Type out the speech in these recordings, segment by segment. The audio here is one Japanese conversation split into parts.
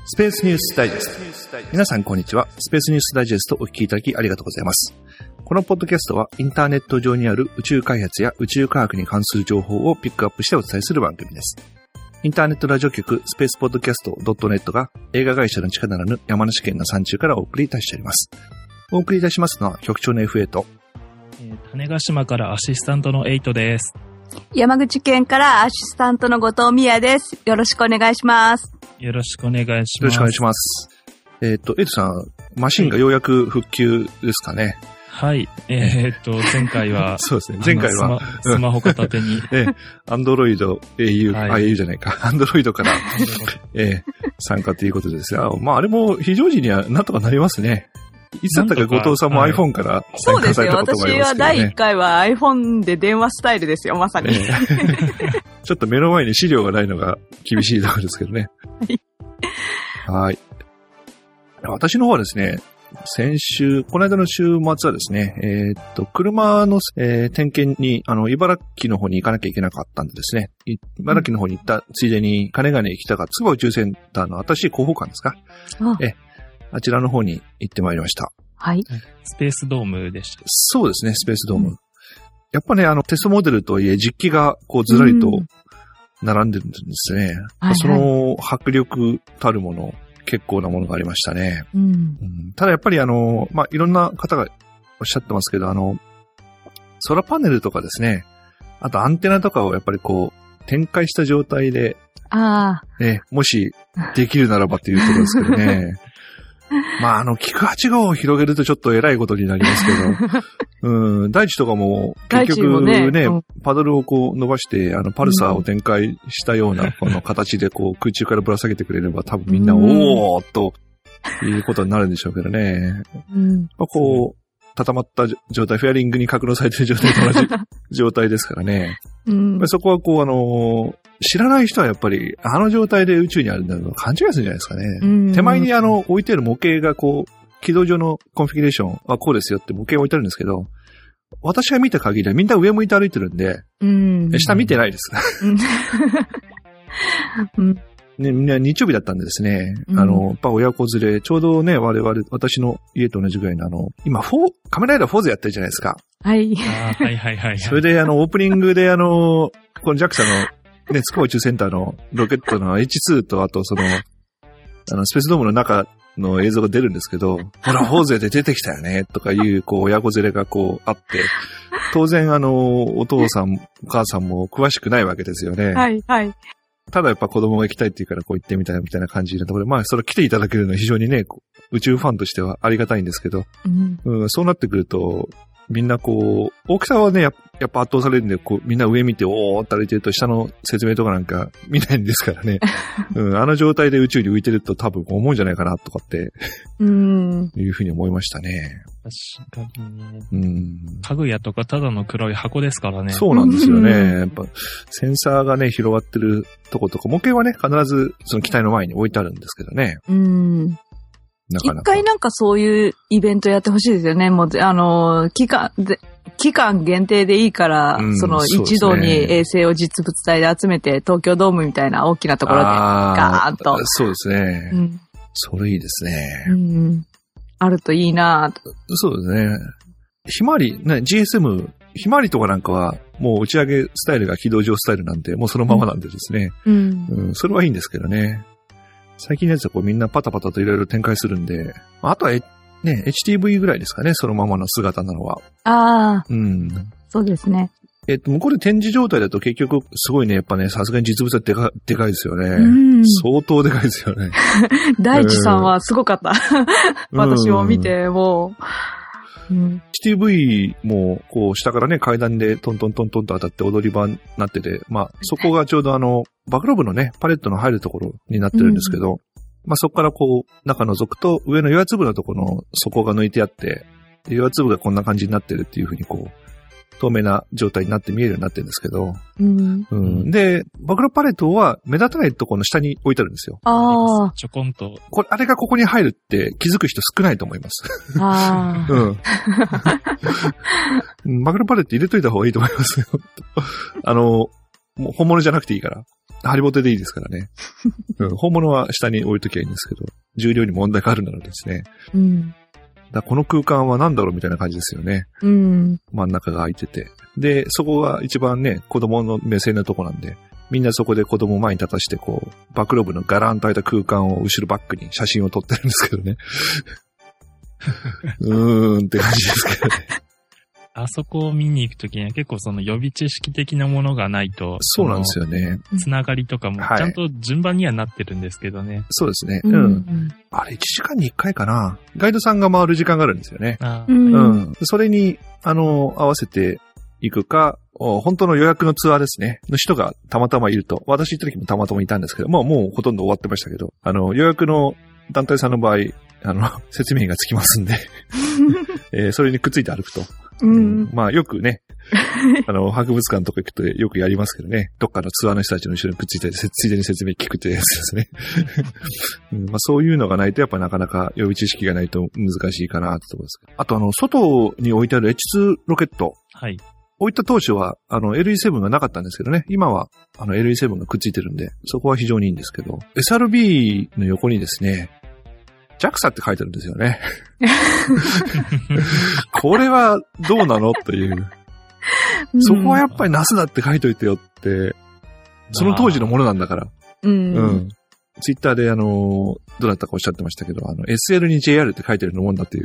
スペースニュースダイジェスト。皆さんこんにちは。スペースニュースダイジェストをお聞きいただきありがとうございます。このポッドキャストはインターネット上にある宇宙開発や宇宙科学に関する情報をピックアップしてお伝えする番組です。インターネットラジオ局スペースポッドキャスト .net が映画会社の地下ならぬ山梨県の山中からお送りいたしております。お送りいたしますのは局長の FA と、 種子島からアシスタントのエイトです。 山口県からアシスタントの後藤美也です。よろしくお願いします。 よろしくお願いします。 よろしくお願いします。エイトさん、マシンがようやく復旧ですかね。 はい。前回は、 そうですね。前回は、 スマホ片手に。 アンドロイド、au じゃないか。アンドロイドから、参加ということですが、まあ、あれも非常時にはなんとかなりますね。いつだったか後藤さんも iPhone から参加されたこともありますけどね。そうですよ。 私は第1回は iPhone で電話スタイルですよ、まさに。 ちょっと目の前に資料がないのが厳しいところですけどね。はい。私の方はですね、この間の週末はですね、車の、点検に、茨城の方に行かなきゃいけなかったんでですね、茨城の方に行ったついでに、金ヶ根北が筑波宇宙センターの新しい広報館ですか。あちらの方に行ってまいりました。 はい。 スペースドームでした。 そうですね、スペースドーム。やっぱね、テストモデルとはいえ、実機がこうずらりと並んでるんですね。その迫力たるもの、結構なものがありましたね。ただやっぱりいろんな方がおっしゃってますけど、ソラーパネルとかですね、あとアンテナとかをやっぱりこう、展開した状態で、もしできるならばというところですけどね。キク8号を広げるとちょっと偉いことになりますけど、大地とかも結局ね、パドルをこう伸ばして、パルサーを展開したようなこの形でこう空中からぶら下げてくれれば多分みんな、おーっということになるんでしょうけどね。こう、固まった状態、フェアリングに格納されている状態と同じ状態ですからね。そこはこう知らない人はやっぱり状態で宇宙にあるんだろう勘違いするんじゃないですかね。手前に置いてある模型がこう、軌道上のコンフィギュレーションはこうですよって模型置いてあるんですけど、私が見た限りはみんな上向いて歩いてるんで、下見てないです。ね、みんな日曜日だったんでですね、やっぱ親子連れ、ちょうどね、私の家と同じぐらいの今、カメラライダーフォーズやってるじゃないですか。 はい。 はい。それでオープニングでこの JAXA のね、筑波宇宙センターのロケットの H2 と、あとスペースドームの中の映像が出るんですけど、ほら、フォーゼで出てきたよね、とかいう、こう、親子連れがこう、あって、当然お父さん、お母さんも詳しくないわけですよね。 はい、はい。 ただやっぱ子供が行きたいって言うからこう行ってみたいな感じのところで、それ来ていただけるのは非常にね、宇宙ファンとしてはありがたいんですけど、そうなってくると、みんなこう、大きさはね、やっぱ圧倒されるんで、こう、みんな上見て、おーって歩いてると、下の説明とかなんか見ないんですからね。状態で宇宙に浮いてると多分思うんじゃないかな、とかって、いうふうに思いましたね。 確かに。家具屋とかただの黒い箱ですからね。 そうなんですよね。やっぱ、センサーがね、広がってるとことか、模型はね、必ずその機体の前に置いてあるんですけどね。 一回なんかそういうイベントやってほしいですよね。もう、期間限定でいいから、一度に衛星を実物大で集めて、東京ドームみたいな大きなところで、ガーンと。 そうですね。それいいですね。 あるといいなぁと。 そうですね。ひまわり、ね、GSM、ひまわりとかなんかは、もう打ち上げスタイルが軌道上スタイルなんで、もうそのままなんでですね。それはいいんですけどね。最近のやつはこうみんなパタパタといろいろ展開するんで、あとはね、HTV ぐらいですかね、そのままの姿なのは。 そうですね。 向こうで展示状態だと結局すごいね、やっぱね、さすがに実物はでかいですよね。相当でかいですよね。 大地さんはすごかった。私も見て、もう。 HTV も、こう、下からね、階段でトントントントンと当たって踊り場になってて、そこがちょうどバックロブのね、パレットの入るところになってるんですけど、そこからこう、中覗くと、上の岩粒のところの底が抜いてあって、岩粒がこんな感じになってるっていう風にこう、透明な状態になって見えるようになってるんですけど、で、バクロパレットは目立たないところの下に置いてあるんですよ。 ちょこんと。 あれがここに入るって気づく人少ないと思います。バクロパレット入れといた方がいいと思いますよ。もう本物じゃなくていいから。 ハリボテでいいですからね。本物は下に置いときゃいいんですけど、重量に問題があるならですね。この空間は何だろうみたいな感じですよね。真ん中が空いてて。で、そこが一番ね、子供の目線のとこなんで、みんなそこで子供を前に立たして、こう、バックローブのガランと開いた空間を後ろバックに写真を撮ってるんですけどね。って感じですけどね。 あそこを見に行くときには結構その予備知識的なものがないと。 そうなんですよね。 つながりとかもちゃんと順番にはなってるんですけどね。 そうですね。あれ1時間に1回かな。ガイドさんが回る時間があるんですよね。それに、合わせて行くか、本当の予約のツアーですね。の人がたまたまいると。私行った時もたまたまいたんですけど、もうほとんど終わってましたけど、予約の団体さんの場合、説明がつきますんで、それにくっついて歩くと。まあよくね、博物館とか行くとよくやりますけどね、どっかのツアーの人たちの後ろにくっついてついでに説明聞くってやつですね。まあそういうのがないとやっぱなかなか予備知識がないと難しいかなってところですけど。あと外に置いてある H2 ロケット。 はい。 置いた当初はLE7 がなかったんですけどね、今はLE7 がくっついてるんで、そこは非常にいいんですけど、SRB の横にですね、JAXA って書いてあるんですよね。これはどうなのという。そこはやっぱりナスだって書いといてよって、その当時のものなんだから。ツイッターでどなたかおっしゃってましたけど、SL に JR って書いてるのもんだっていう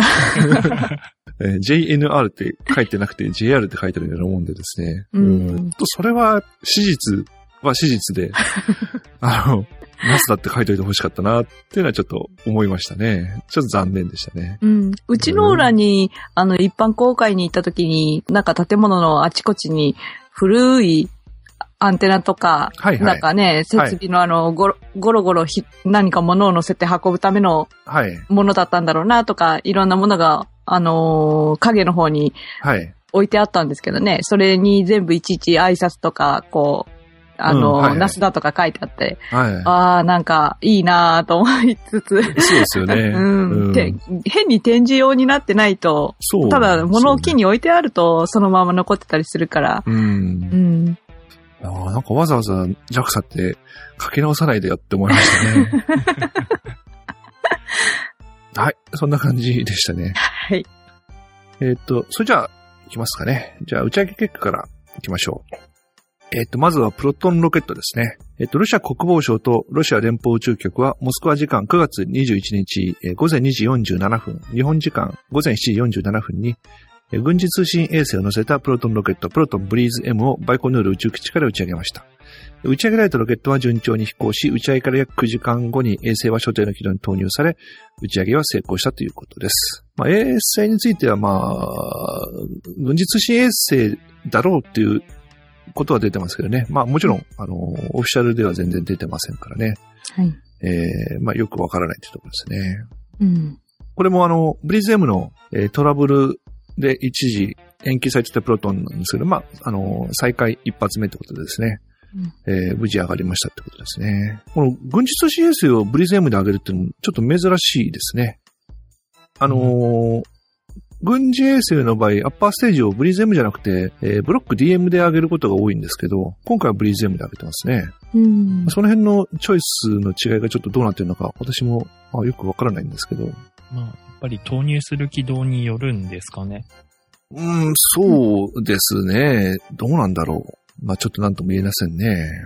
。JNR って書いてなくて JR って書いてるようなもんでですね。それは史実は史実で、ナスだって書いといて欲しかったなっていうのはちょっと思いましたね。ちょっと残念でしたね。 うちの裏に、一般公開に行った時に、なんか建物のあちこちに古いアンテナとか、なんかね、設備のゴロゴロ何か物を乗せて運ぶためのものだったんだろうなとか、いろんなものが、影の方に置いてあったんですけどね、それに全部いちいち挨拶とか、こう、ナスだとか書いてあって、なんかいいなぁと思いつつ。そうですよね。 変に展示用になってないと、ただ物置に置いてあるとそのまま残ってたりするから。 なんかわざわざ JAXA って書き直さないでよって思いましたね。はい、そんな感じでしたね。 はい。 それじゃあ、行きますかね。じゃあ、打ち上げ結果から行きましょう。まずはプロトンロケットですね。ロシア国防省とロシア連邦宇宙局は、モスクワ時間9月21日、午前2時47分、日本時間午前7時47分に、軍事通信衛星を乗せたプロトンロケット、プロトンブリーズ M をバイコヌール宇宙基地から打ち上げました。打ち上げられたロケットは順調に飛行し、打ち上げから約9時間後に衛星は所定の軌道に投入され、打ち上げは成功したということです。衛星については軍事通信衛星だろうっていうことは出てますけどね。もちろん、オフィシャルでは全然出てませんからね。 はい。 よくわからないというところですね。これもブリーズ M の、トラブルで一時延期されてたプロトンなんですけど、再開一発目ってことでですね。無事上がりましたってことですね。この軍事通信衛星をブリーズ M で上げるっていうのもちょっと珍しいですね。軍事衛星の場合、アッパーステージをブリーズ M じゃなくて、ブロック DM で上げることが多いんですけど、今回はブリーズ M で上げてますね。その辺のチョイスの違いがちょっとどうなってるのか、私もよくわからないんですけど。 やっぱり投入する軌道によるんですかね。 そうですね。どうなんだろう。ちょっとなんとも言えませんね。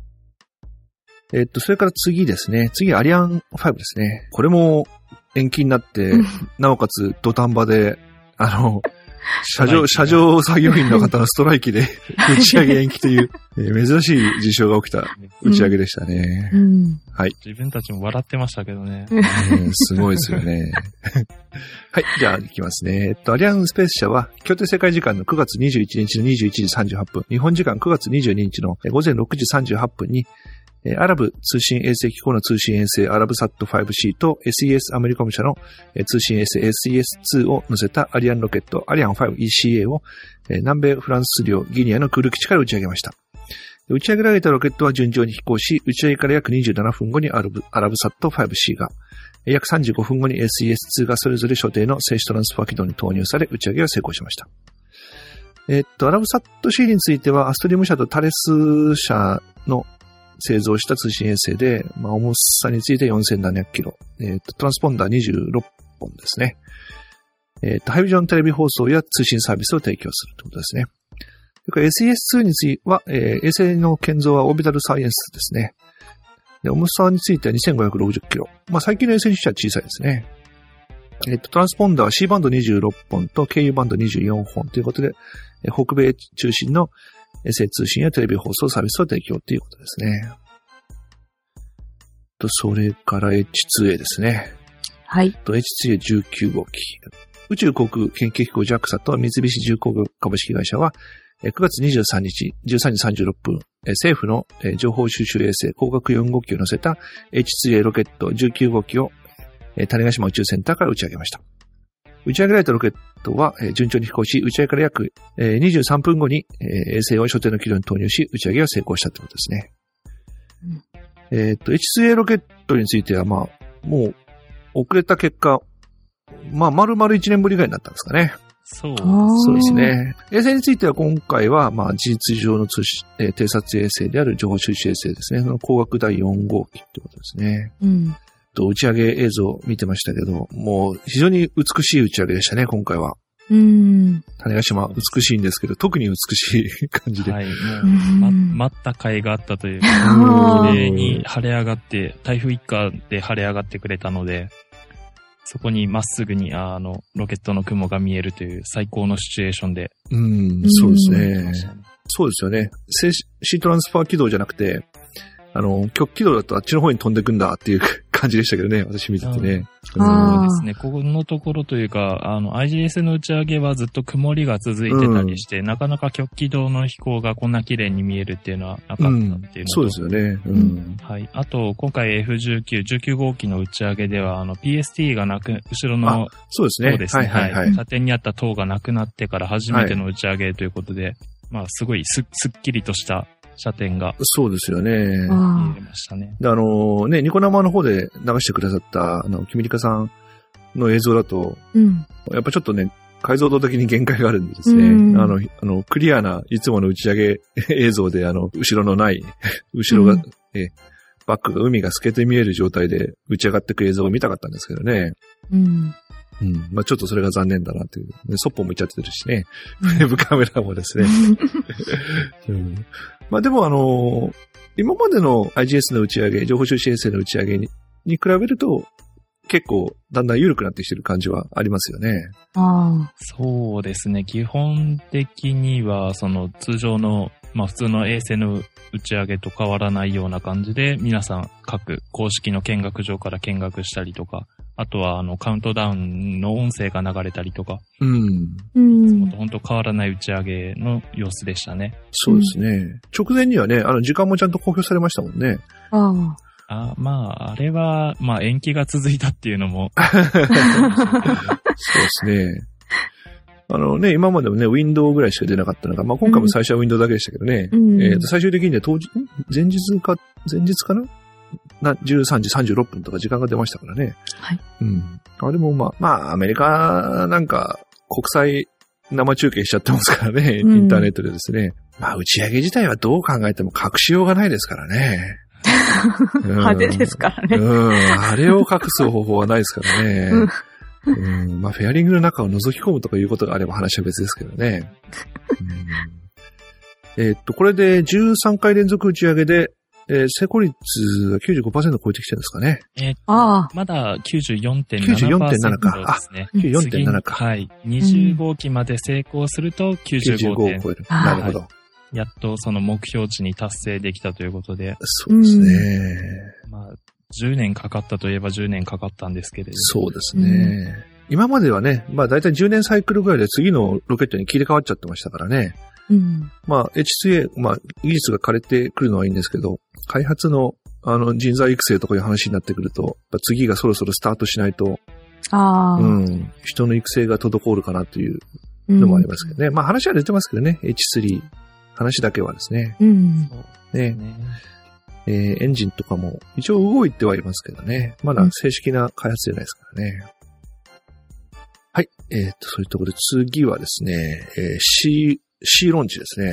それから次ですね。次、アリアン5ですね。これも延期になって、なおかつ土壇場で、車上作業員の方のストライキで打ち上げ延期という、珍しい事象が起きた打ち上げでしたね。はい。 自分たちも笑ってましたけどね。 すごいですよね。はい。じゃあ、行きますね。アリアンスペース社は、協定世界時間の9月21日の21時38分、日本時間9月22日の午前6時38分に、アラブ通信衛星機構の通信衛星アラブサット 5C と SES アメリカム社の通信衛星 SES2 を乗せたアリアンロケットアリアン 5ECA を南米フランス領ギニアの空ル基地から打ち上げました。打ち上げられたロケットは順調に飛行し、打ち上げから約27分後にアラブサット 5C が、約35分後に SES2 がそれぞれ所定の静止トランスファー軌道に投入され、打ち上げは成功しました。アラブサット C については、アストリーム社とタレス社の製造した通信衛星で、重さについて4700キロ。トランスポンダー26本ですね。ハイビジョンテレビ放送や通信サービスを提供するということですね。それから SES2 については、衛星の建造はオービタルサイエンスですね。で、重さについては2560キロ。最近の衛星にしては小さいですね。トランスポンダーは C バンド26本と KU バンド24本ということで、北米中心の衛星通信やテレビ放送サービスを提供ということですね。それから H2A ですね。 はい。 H2A19 号機。宇宙航空研究機構 JAXA と三菱重工株式会社は、9月23日13時36分、政府の情報収集衛星光学4号機を乗せた H2A ロケット19号機を種子島宇宙センターから打ち上げました。打ち上げられたロケットは順調に飛行し、打ち上げから約23分後に衛星を所定の軌道に投入し、打ち上げが成功したということですね。H2A ロケットについては、もう遅れた結果、丸々1年ぶりぐらいになったんですかね。 そうですね。衛星については今回は、事実上の偵察衛星である情報収集衛星ですね。その光学第4号機ってことですね。打ち上げ映像を見てましたけど、もう非常に美しい打ち上げでしたね、今回は。種子島美しいんですけど、特に美しい感じで。 はい、もう、待った甲斐があったというか、綺麗に晴れ上がって、台風一過で晴れ上がってくれたので、そこにまっすぐにロケットの雲が見えるという最高のシチュエーションで。 そうですね。そうですよね。静止トランスファー軌道じゃなくて、極軌道だとあっちの方に飛んでくんだっていう感じでしたけどね、私見ててね。 そうですね。ここのところというか、IGS の打ち上げはずっと曇りが続いてたりして、なかなか極軌道の飛行がこんな綺麗に見えるっていうのはなかったっていうのと、 そうですよね。 はい。あと、今回 F19 号機の打ち上げでは、PST が後ろの、 そうですね。 そうですね。はい。射点にあった塔がなくなってから初めての打ち上げということで、すごいすっきりとした射点が。 そうですよね。 見えましたね。 で、ニコ生の方で流してくださった、キミリカさんの映像だと、やっぱちょっとね、解像度的に限界があるんですね。クリアないつもの打ち上げ映像で、後ろのない、後ろが、バックが海が透けて見える状態で打ち上がっていく映像を見たかったんですけどね。ちょっとそれが残念だなという。そっぽ向いちゃってるしね。ウェブカメラもですね。でも今までの IGS の打ち上げ、情報収集衛星の打ち上げに比べると、結構だんだん緩くなってきてる感じはありますよね。 そうですね。基本的には、通常の、普通の衛星の打ち上げと変わらないような感じで、皆さん各公式の見学場から見学したりとか、あとはカウントダウンの音声が流れたりとか、いつもと本当変わらない打ち上げの様子でしたね。 そうですね。直前にはね、時間もちゃんと公表されましたもんね。 あれは、延期が続いたっていうのも。 そうですね。今までもね、ウィンドウぐらいしか出なかったのが、今回も最初はウィンドウだけでしたけどね。最終的には前日かな13時36分とか時間が出ましたからね。 はい。 あれもアメリカなんか国際生中継しちゃってますからね、インターネットでですね。打ち上げ自体はどう考えても隠しようがないですからね。 派手ですからね。 あれを隠す方法はないですからね。フェアリングの中を覗き込むとかいうことがあれば話は別ですけどね。これで13回連続打ち上げで、成功率が 95% 超えてきてるんですかね。 まだ 94.7% ですね。 94.7 か。 はい。20号機まで成功すると 95.5 を超える。なるほど。 やっとその目標値に達成できたということで。 そうですね。 10年かかったといえば10年かかったんですけれど。 そうですね。今まではね、だいたい10年サイクルぐらいで次のロケットに切り替わっちゃってましたからね。H2A、技術が枯れてくるのはいいんですけど、開発の、人材育成とかいう話になってくると、次がそろそろスタートしないと、人の育成が滞るかなというのもありますけどね。話は出てますけどね、H3、話だけはですね。エンジンとかも一応動いてはいますけどね。まだ正式な開発じゃないですからね。はい。そういうところで次はですね、C ロンチですね。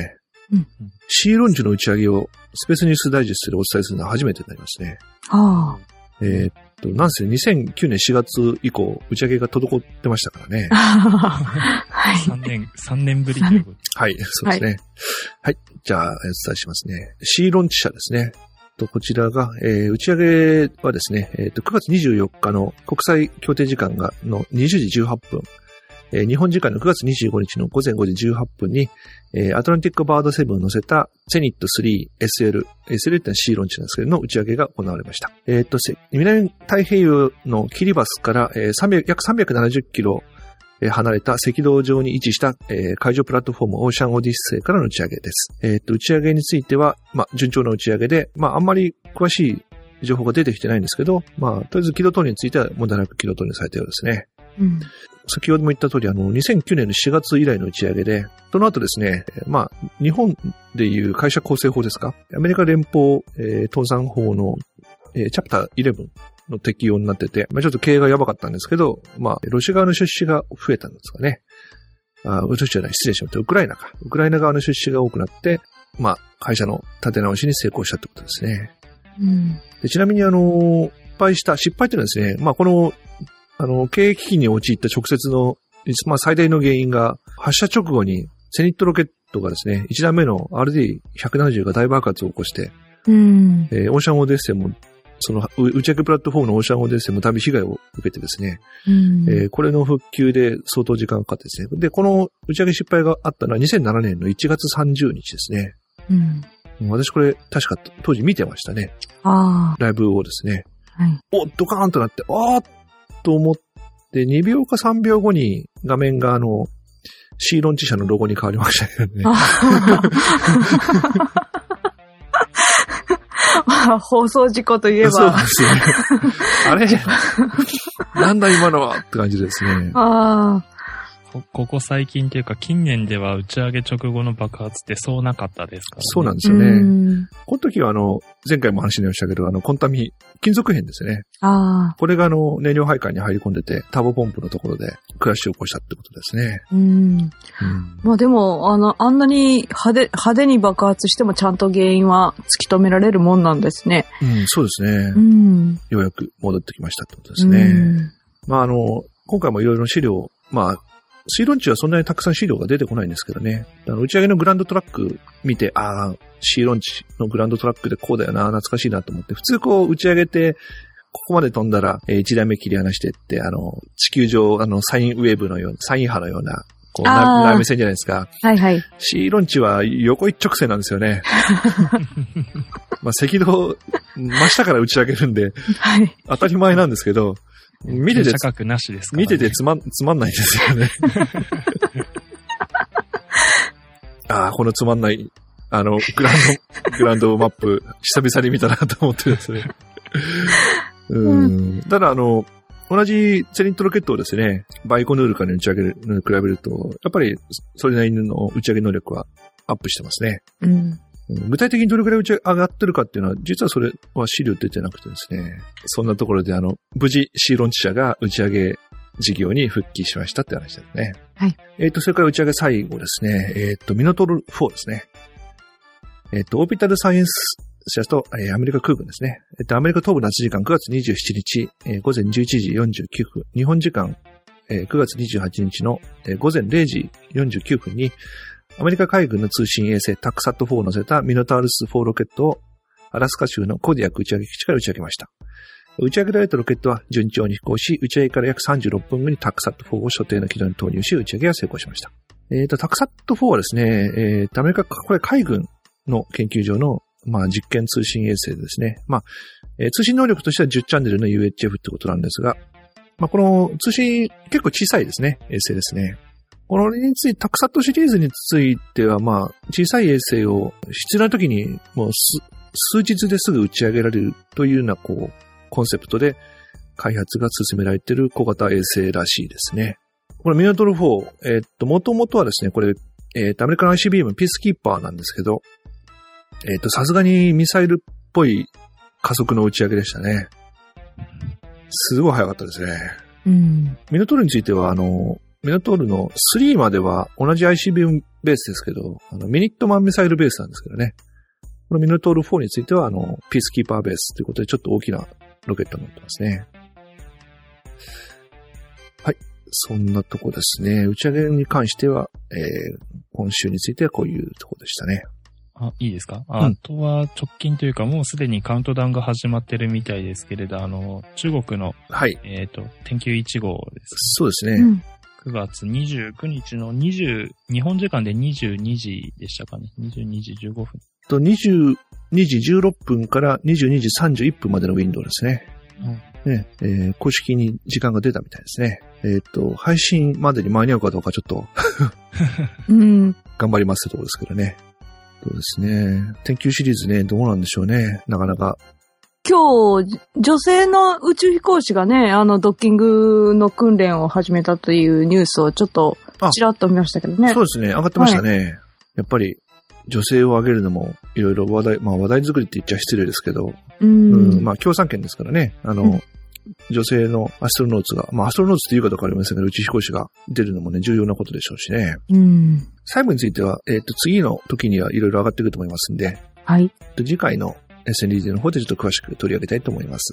シーロンチの打ち上げをスペースニュースダイジェストでお伝えするのは初めてになりますね。なんせ2009年4月以降、打ち上げが滞ってましたからね。 はい。 3年ぶりということ。 はい、そうですね。はい。じゃあ、お伝えしますね。シーロンチ社ですね。こちらが、打ち上げはですね、9月24日の国際協定時間の20時18分、日本時間の9月25日の午前5時18分に、アトランティックバード7を乗せたゼニット 3SL、SL ってのはシーロンチなんですけどの打ち上げが行われました。南太平洋のキリバスから、約370キロ離れた赤道上に位置した、海上プラットフォームオーシャンオディッセイからの打ち上げです。打ち上げについては、順調な打ち上げで、あんまり詳しい情報が出てきてないんですけど、とりあえず軌道投入については問題なく軌道投入されたようですね。先ほども言った通り、2009年の4月以来の打ち上げで、その後ですね、日本でいう会社構成法ですか、アメリカ連邦、登山法の、チャプター11の適用になってて、ちょっと経営がやばかったんですけど、ロシア側の出資が増えたんですかね。ロシアじゃない、失礼しました。ウクライナか。ウクライナ側の出資が多くなって、会社の立て直しに成功したってことですね。でちなみに失敗っていうのはですね、この経営危機に陥った直接の、最大の原因が、発射直後に、セニットロケットがですね、1段目の RD170 が大爆発を起こして、オーシャンオデッセイも、その、打ち上げプラットフォームのオーシャンオデッセイも大変被害を受けてですね、これの復旧で相当時間がかかってですね、で、この打ち上げ失敗があったのは2007年の1月30日ですね。私これ、確か当時見てましたね。ライブをですね。ドカーンとなって、と思って、2秒か3秒後に画面がシーロンチ社のロゴに変わりましたけどね。 放送事故といえば。 そうですね。あれなんだ今のはって感じですね。 ここ最近というか近年では打ち上げ直後の爆発ってそうなかったですからね。 そうなんですよね。この時は前回も話にしたけど、コンタミ、金属片ですね。これが燃料配管に入り込んでて、ターボポンプのところでクラッシュを起こしたってことですね。 でも、あんなに派手に爆発してもちゃんと原因は突き止められるもんなんですね。 そうですね。ようやく戻ってきましたってことですね。今回もいろいろ資料、シーロンチはそんなにたくさん資料が出てこないんですけどね。打ち上げのグランドトラック見て、シーロンチのグランドトラックでこうだよな、懐かしいなと思って、普通打ち上げて、ここまで飛んだら、1台目切り離してって、地球上、サインウェーブのような、サイン波のような、波線じゃないですか。シーロンチは横一直線なんですよね。赤道、真下から打ち上げるんで、当たり前なんですけど、見ててつまんないですよね。このつまんない、グランドマップ、久々に見たなと思ってですね。ただ同じセニットロケットをですね、バイコヌールから打ち上げるのに比べると、やっぱりそれなりの打ち上げ能力はアップしてますね。具体的にどれくらい上がってるかっていうのは、実はそれは資料出てなくてですね、そんなところで無事シーロンチ社が打ち上げ事業に復帰しましたって話ですね。それから打ち上げ最後ですね、ミノトル4ですね。オービタルサイエンス社と、アメリカ空軍ですね。アメリカ東部夏時間9月27日、午前11時49分、日本時間、9月28日の、午前0時49分に、アメリカ海軍の通信衛星タクサット4を乗せたミノタウルス4ロケットをアラスカ州のコディアック打ち上げ基地から打ち上げました。打ち上げられたロケットは順調に飛行し、打ち上げから約36分後にタクサット4を所定の軌道に投入し、打ち上げは成功しました。タクサット4はですね、アメリカ、これ海軍の研究所の、実験通信衛星ですね。通信能力としては10チャンネルの UHF ってことなんですが、この通信結構小さいですね、衛星ですね。このタクサットシリーズについては、小さい衛星を必要な時にもう数日ですぐ打ち上げられるというような、コンセプトで開発が進められている小型衛星らしいですね。これミノトル4、元々はですね、これ、アメリカの ICBM ピースキーパーなんですけど、さすがにミサイルっぽい加速の打ち上げでしたね。すごい早かったですね。ミノトルについては、 ミノトールの3までは同じ ICBM ベースですけど、ミニットマンミサイルベースなんですけどね。このミノトール4については、ピースキーパーベースということで、ちょっと大きなロケットになってますね。はい。そんなとこですね。打ち上げに関しては、今週についてはこういうとこでしたね。 あ、いいですか？あとは直近というかもうすでにカウントダウンが始まってるみたいですけれど、中国の、 はい。 天宮1号です。 そうですね。 9月29日の日本時間で22時でしたかね。22時15分。 22時16分から22時31分までのウィンドウですね。ね、公式に時間が出たみたいですね。配信までに間に合うかどうかちょっと頑張りますってところですけどね。そうですね。天宮シリーズね、どうなんでしょうね。なかなか。 今日、女性の宇宙飛行士がね、ドッキングの訓練を始めたというニュースをちょっと、ちらっと見ましたけどね。 そうですね。上がってましたね。はい、やっぱり、女性を上げるのも、いろいろ話題作りって言っちゃ失礼ですけど、共産権ですからね。女性のアストロノーツが、アストロノーツって言うかどうかありませんが、宇宙飛行士が出るのもね、重要なことでしょうしね。細部については、次の時にはいろいろ上がってくると思いますんで、 はい。 次回の SNDJ の方でちょっと詳しく取り上げたいと思います。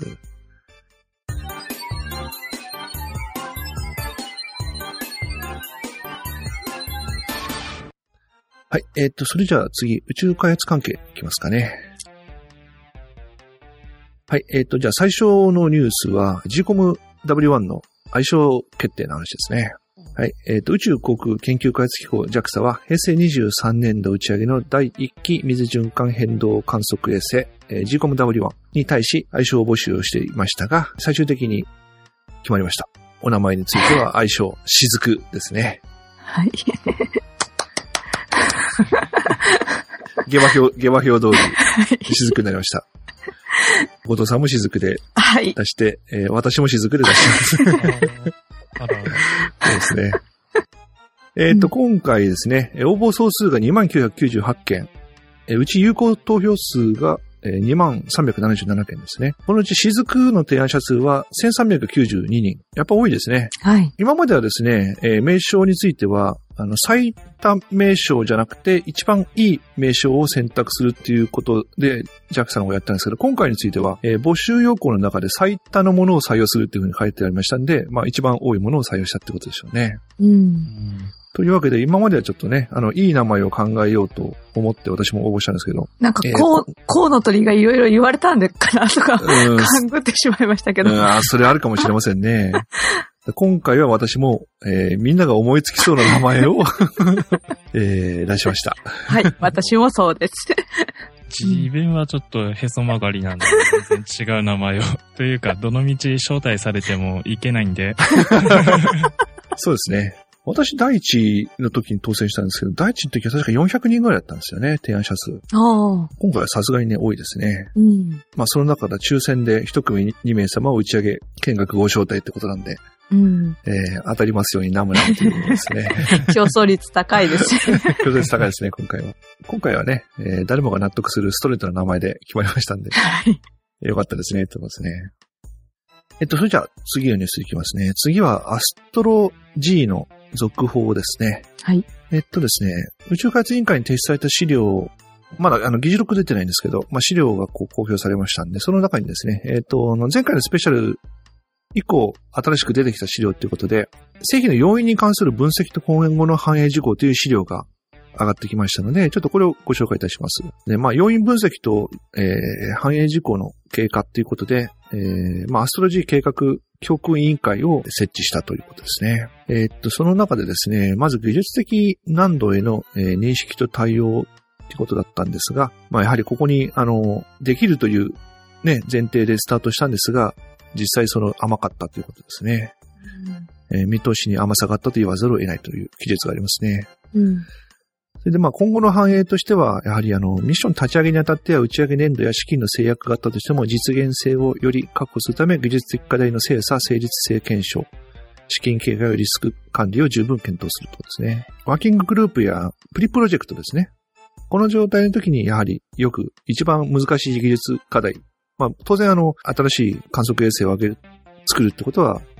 はい。それじゃあ次、宇宙開発関係いきますかね。はい。じゃあ最初のニュースは、GCOM W1 の相性決定の話ですね。はい。宇宙航空研究開発機構 JAXA は、平成23年度打ち上げの第1期水循環変動観測衛星、GCOM W1 に対し愛称募集をしていましたが、最終的に決まりました。お名前については愛称、雫ですね。 はい。 下馬評通り、雫になりました。後藤さんも雫で出して、私も雫で出します。そうですね。今回ですね、応募総数が2998件、うち有効投票数が2377件ですね。このうち雫の提案者数は1392人。やっぱ多いですね。 はい。 今まではですね、名称については、最多名称じゃなくて、一番いい名称を選択するっていうことで、JAXA の方がやったんですけど、今回については、募集要項の中で最多のものを採用するっていうふうに書いてありましたんで、一番多いものを採用したってことでしょうね。というわけで、今まではちょっとね、いい名前を考えようと思って私も応募したんですけど。 なんか、コウノトリがいろいろ言われたんでかなとか、勘ぐってしまいましたけど。 それあるかもしれませんね。今回は私も、みんなが思いつきそうな名前を、出しました。 はい、私もそうです。 自分はちょっとへそ曲がりなんで、全然違う名前を。というか、どの道招待されてもいけないんで。 そうですね。私、第一の時に当選したんですけど、第一の時は確か400人ぐらいだったんですよね、提案者数。今回はさすがにね、多いですね。その中で抽選で一組2名様を打ち上げ、見学ご招待ってことなんで、当たりますようにナムナムということですね。 競争率高いですね。 競争率高いですね、今回は。今回はね、誰もが納得するストレートな名前で決まりましたんで、よかったですね、ということですね。それじゃあ次のニュースいきますね。次はアストロ G の続報ですね。 はい。 ですね、宇宙開発委員会に提出された資料、まだ議事録出てないんですけど、資料が公表されましたんで、その中にですね、前回のスペシャル以降、新しく出てきた資料ということで、製品の要因に関する分析と今後の反映事項という資料が上がってきましたので、ちょっとこれをご紹介いたします。で、要因分析と、反映事項の経過ということで、アストロ G 計画教訓委員会を設置したということですね。その中でですね、まず技術的難度への、認識と対応ということだったんですが、やはりここに、できるというね、前提でスタートしたんですが、実際その甘かったということですね。見通しに甘さがあったと言わざるを得ないという記述がありますね。それで今後の反映としては、やはりミッション立ち上げにあたっては打ち上げ年度や資金の制約があったとしても実現性をより確保するため技術的課題の精査、成立性検証、資金警戒やリスク管理を十分検討するとですね。ワーキンググループやプリプロジェクトですね。この状態の時にやはりよく一番難しい技術課題、当然新しい観測衛星を作るってことは、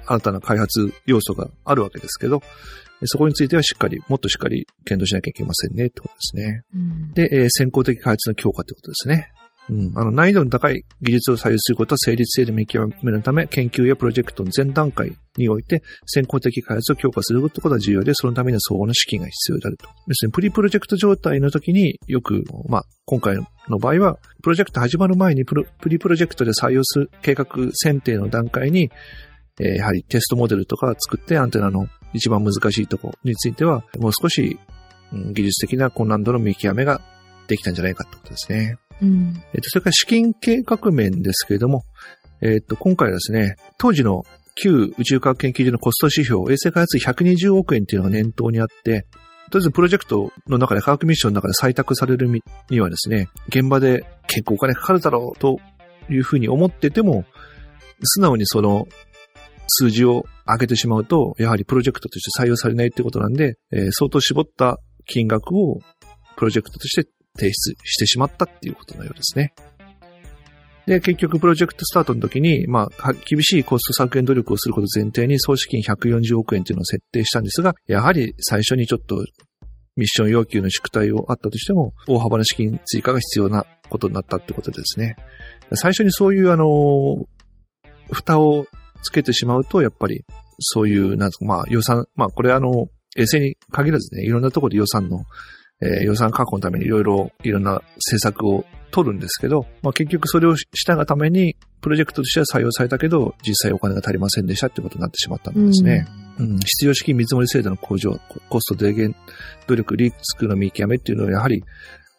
新たな開発要素があるわけですけど、そこについてはもっとしっかり検討しなきゃいけませんね、ってことですね。で、先行的開発の強化ってことですね。難易度の高い技術を採用することは成立性で見極めるため、研究やプロジェクトの前段階において先行的開発を強化することが重要で、そのためには相応の資金が必要であると。ですね、プリプロジェクト状態の時によく、今回の場合は、プロジェクト始まる前にプリプロジェクトで採用する計画選定の段階に、やはりテストモデルとか作ってアンテナの一番難しいところについては、もう少し、技術的な困難度の見極めができたんじゃないかってことですね。それから資金計画面ですけれども、今回はですね、当時の旧宇宙科学研究所のコスト指標、衛星開発120億円っていうのが念頭にあって、とりあえずプロジェクトの中で科学ミッションの中で採択されるにはですね、現場で結構お金かかるだろうというふうに思ってても、素直にその数字を上げてしまうと、やはりプロジェクトとして採用されないってことなんで、相当絞った金額をプロジェクトとして提出してしまったっていうことのようですね。で、結局プロジェクトスタートの時に、厳しいコスト削減努力をすることを前提に総資金140億円っていうのを設定したんですが、やはり最初にちょっとミッション要求の縮退をあったとしても、大幅な資金追加が必要なことになったってことですね。最初にそういう蓋をつけてしまうと、やっぱりそういう、予算、これ衛星に限らずね、いろんなところで予算確保のためにいろんな政策を取るんですけど、結局それをしたがために、プロジェクトとしては採用されたけど、実際お金が足りませんでしたってことになってしまったんですね。必要資金見積もり制度の向上、コスト低減、努力、リスクの見極めっていうのはやはり、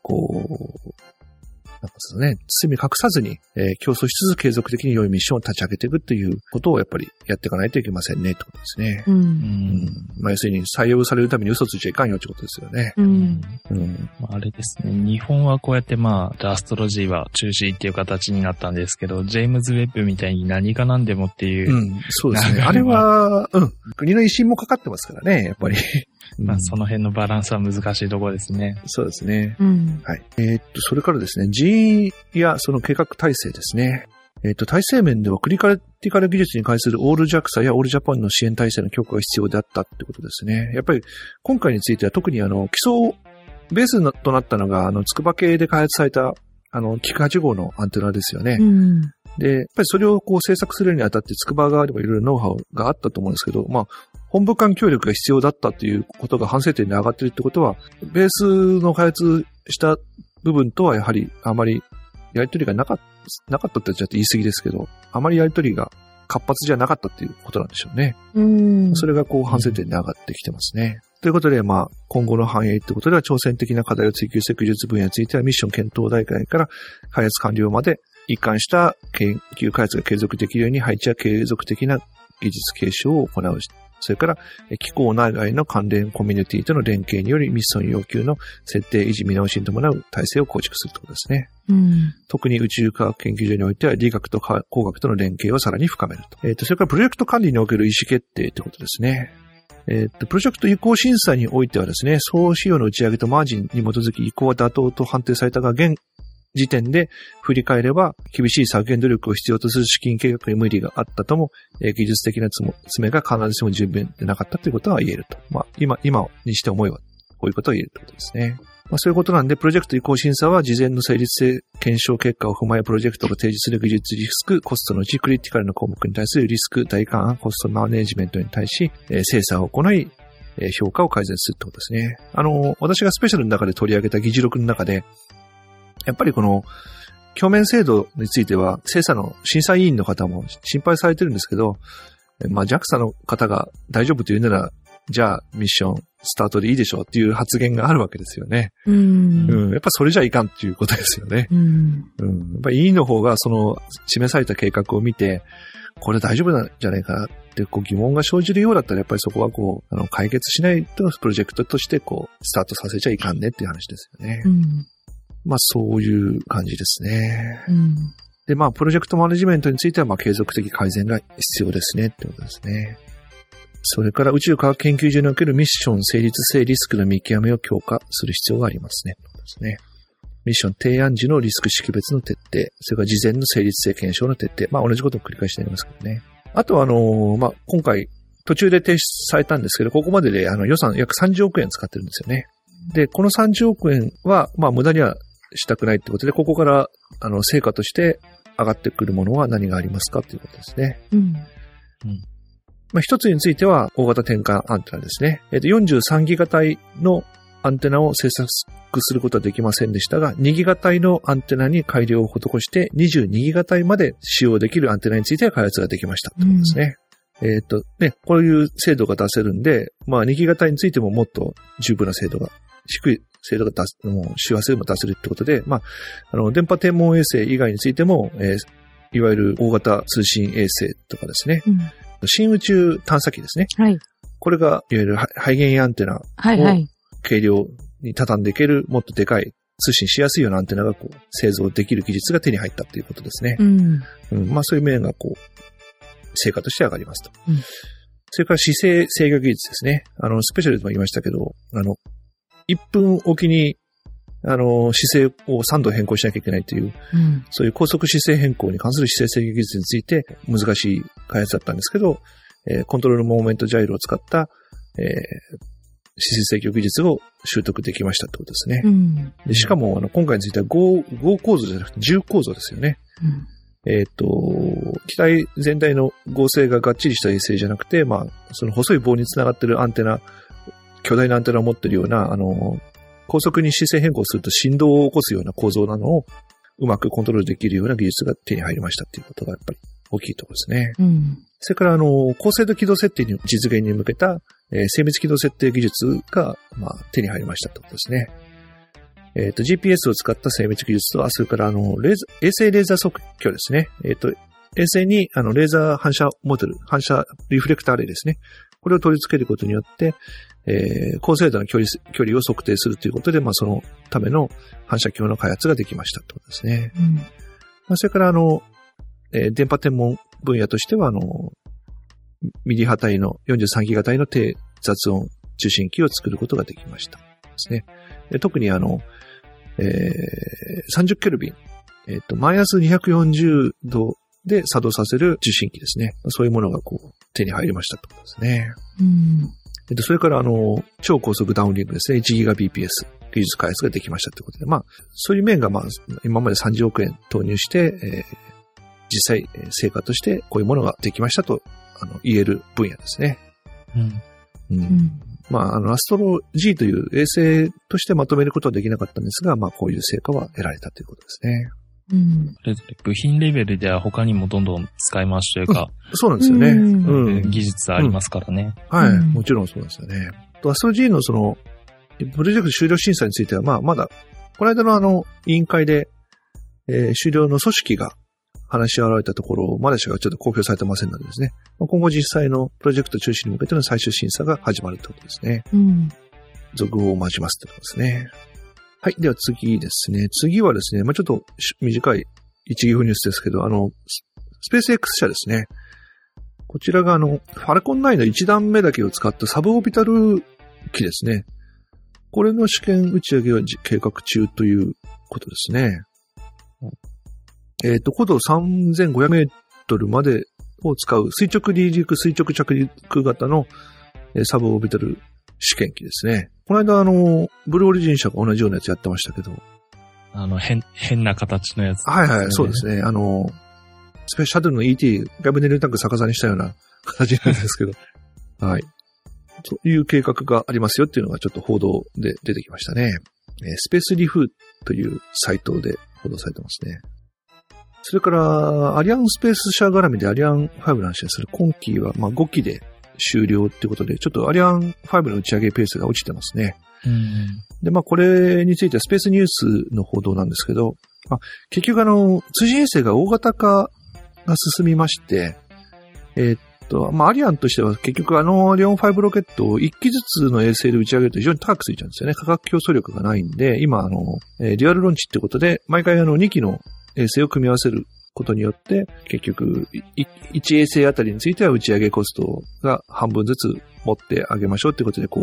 包み隠さずに、競争しつつ継続的に良いミッションを立ち上げていくっていうことをやっぱりやっていかないといけませんねってことですね。要するに採用されるために嘘ついちゃいかんよってことですよね。 あれですね。日本はこうやってアストロジーは中止っていう形になったんですけど、ジェームズ・ウェッブみたいに何が何でもっていう。 そうですね。あれは、国の威信もかかってますからね、やっぱり。 その辺のバランスは難しいところですね。 そうですね。はい。それからですね、人員やその計画体制ですね。体制面ではクリティカル技術に関するオールJAXAやオールジャパンの支援体制の強化が必要であったってことですね。やっぱり今回については特に基礎ベースとなったのが筑波系で開発されたキク8号のアンテナですよね。で、やっぱりそれを制作するにあたって筑波側でもいろいろノウハウがあったと思うんですけど、本部間協力が必要だったということが反省点に上がっているってことは、ベースの開発した部分とはやはりあまりやりとりがなかったって言い過ぎですけど、あまりやりとりが活発じゃなかったっていうことなんでしょうね。それが反省点に上がってきてますね。ということで、今後の反映ってことでは、挑戦的な課題を追求する技術分野については、ミッション検討段階から開発完了まで一貫した研究開発が継続できるように、配置や継続的な技術継承を行う。それから、機構内外の関連コミュニティとの連携により、ミッション要求の設定、維持、見直しに伴う体制を構築するということですね。特に宇宙科学研究所においては、理学と工学との連携をさらに深めると。それから、プロジェクト管理における意思決定ということですね。プロジェクト移行審査においてはですね、総費用の打ち上げとマージンに基づき移行は妥当と判定されたが、現時点で振り返れば、厳しい削減努力を必要とする資金計画に無理があったとも、技術的な詰めが必ずしも十分でなかったということは言えると。今にして思えば、こういうことは言えるということですね。そういうことなんで、プロジェクト移行審査は事前の成立性検証結果を踏まえ、プロジェクトが提示する技術リスク、コストのうちクリティカルな項目に対するリスク、大勘案、コストマネジメントに対し、精査を行い、評価を改善するということですね。私がスペシャルの中で取り上げた議事録の中で、やっぱりこの、鏡面制度については、精査の審査委員の方も心配されてるんですけど、JAXA の方が大丈夫というなら、じゃあミッションスタートでいいでしょうっていう発言があるわけですよね。やっぱそれじゃいかんっていうことですよね。やっぱ委員の方がその示された計画を見て、これ大丈夫なんじゃないかなって疑問が生じるようだったら、やっぱりそこは解決しないとプロジェクトとしてスタートさせちゃいかんねっていう話ですよね。そういう感じですね。で、プロジェクトマネジメントについては、継続的改善が必要ですねってことですね。それから宇宙科学研究所におけるミッション成立性リスクの見極めを強化する必要がありますね。ですね。 ミッション提案時のリスク識別の徹底、それから事前の成立性検証の徹底、まあ同じことを繰り返してありますけどね。あとはまあ今回途中で提出されたんですけど、ここまでで予算約30億円使ってるんですよね。で、この30億円はまあ無駄にはしたくないってことで、ここから成果として上がってくるものは何がありますかということですね。まあ一つについては大型転換アンテナですね。43ギガ帯のアンテナを制作することはできませんでしたが、2ギガ帯のアンテナに改良を施して22ギガ帯まで使用できるアンテナについては開発ができましたということですね。こういう精度が出せるんで、まあ2ギガ帯についてももっと十分な精度が、低い精度がもう周波数でも出せるってことで、まあ、電波天文衛星以外についても、いわゆる大型通信衛星とかですね、新宇宙探査機ですね。はい。これが、いわゆる背弦アンテナを軽量に畳んでいける、もっとでかい、通信しやすいようなアンテナが製造できる技術が手に入ったということですね。まあそういう面が成果として上がりますと。それから姿勢制御技術ですね。スペシャルでも言いましたけど、1分おきに、姿勢を3度変更しなきゃいけないという、そういう高速姿勢変更に関する姿勢制御技術について難しい開発だったんですけど、コントロールモーメントジャイロを使った、姿勢制御技術を習得できましたってことですね。でしかも、今回については合構造じゃなくて重構造ですよね。機体全体の合成ががっちりした衛星じゃなくて、まあ、その細い棒につながっているアンテナ、巨大なアンテナを持っているような、高速に姿勢変更すると振動を起こすような構造なのをうまくコントロールできるような技術が手に入りましたっていうことがやっぱり大きいところですね。それから高精度軌道設定の実現に向けた、精密軌道設定技術が、まあ、手に入りましたってことですね。GPS を使った精密技術と、それから衛星レーザー測距ですね。衛星にレーザー反射モデル、反射リフレクターレイですね。これを取り付けることによって、高精度な距離を測定するということで、まあ、そのための反射鏡の開発ができましたということですね。まあ、それから電波天文分野としては、ミリ波帯の43ギガ帯の低雑音受信機を作ることができましたですね。で特に30ケルビン、マイナス240度で作動させる受信機ですね。そういうものが手に入りましたということですね。それから超高速ダウンリンクですね。1GBps 技術開発ができましたということで、まあ、そういう面がまあ、今まで30億円投入して、実際成果としてこういうものができましたと言える分野ですね。まあ、アストロ G という衛星としてまとめることはできなかったんですが、まあ、こういう成果は得られたということですね。 部品レベルでは他にもどんどん使い回しというか、 そうなんですよね。 技術ありますからね。 はい、もちろんそうですよね。アストロ G のその、プロジェクト終了審査については、まあ、まだ、この間の委員会で、終了の組織が話し合われたところまでしかちょっと公表されてませんのでですね、今後実際のプロジェクト中止に向けての最終審査が始まるということですね。続報を待ちますということですね。はい。では次ですね。次はですね、まあ、ちょっと短い一ギフニュースですけど、スペース X 社ですね。こちらがファルコン9の1段目だけを使ったサブオービタル機ですね。これの試験打ち上げは計画中ということですね。高度3500メートルまでを使う垂直離陸垂直着陸型のサブオービタル試験機ですね。この間ブルーオリジン社が同じようなやつやってましたけど。 変な形のやつ、ね。 はいはい、そうですね。スペシャルの ET、ガブネルタンク逆さにしたような形なんですけど。はい。という計画がありますよっていうのがちょっと報道で出てきましたね。スペースリフというサイトで報道されてますね。それから、アリアンスペース社絡みでアリアン5の話でする。今期はまあ5期で終了っていうことで、ちょっとアリアン5の打ち上げペースが落ちてますね。で、まあこれについてはスペースニュースの報道なんですけど、結局通信衛星が大型化が進みまして、まあアリアンとしては結局アリオン5ロケットを1機ずつの衛星で打ち上げると非常に高くついちゃうんですよね。価格競争力がないんで、今デュアルロンチってことで、毎回2機の衛星を組み合わせることによって、結局、1衛星あたりについては打ち上げコストが半分ずつ持ってあげましょうってことで、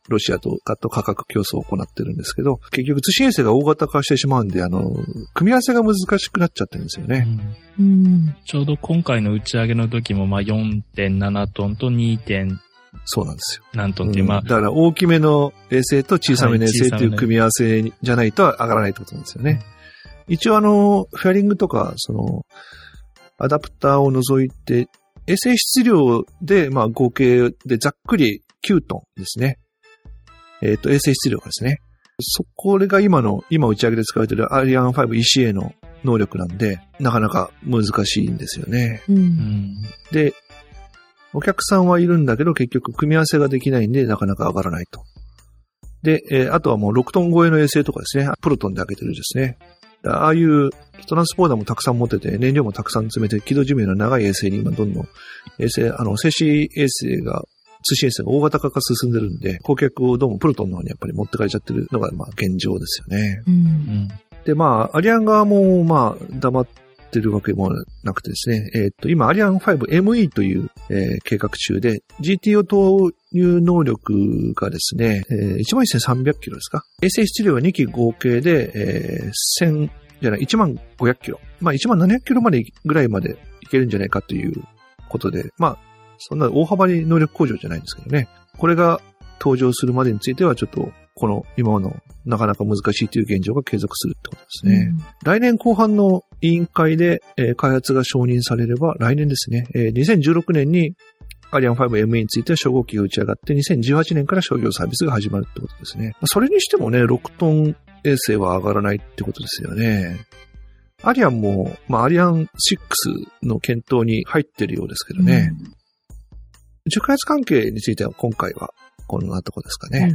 ロシアとかと価格競争を行ってるんですけど、結局通信衛星が大型化してしまうんで、組み合わせが難しくなっちゃってるんですよね。 ちょうど今回の打ち上げの時も、4.7 トンと 2. そうなんですよ。 何トンっていう、 だから大きめの衛星と小さめの衛星っていう組み合わせじゃないと上がらないってことなんですよね。一応フェアリングとか、アダプターを除いて、衛星質量で、合計でざっくり9トンですね。衛星質量がですね。これが今打ち上げで使われているアリアン 5ECA の能力なんで、なかなか難しいんですよね。で、お客さんはいるんだけど、結局組み合わせができないんで、なかなか上がらないと。で、あとはもう6トン超えの衛星とかですね、プロトンで上げてるですね。ああいうトランスポーターもたくさん持ってて、燃料もたくさん詰めて、軌道寿命の長い衛星に今どんどん静止衛星が、通信衛星が大型化が進んでるんで、顧客をどうもプロトンの方にやっぱり持ってかれちゃってるのが、現状ですよね。で、アリアン側も、黙ってるわけもなくてですね、今、アリアン 5ME という、計画中で、GTO 投入能力がですね、11,300キロですか。衛星質量は2機合計で、1500キロ。1700キロぐらいまでいけるんじゃないかということで、そんな大幅に能力向上じゃないんですけどね。これが登場するまでについてはちょっと、今のなかなか難しいという現状が継続するってことですね。来年後半の委員会で、開発が承認されれば、来年ですね、2016年にアリアン 5ME については初号機が打ち上がって、2018年から商業サービスが始まるってことですね。それにしてもね、6トン衛星は上がらないってことですよね。アリアンも、アリアン6の検討に入ってるようですけどね。宇宙開発関係については今回はこんなとこですかね。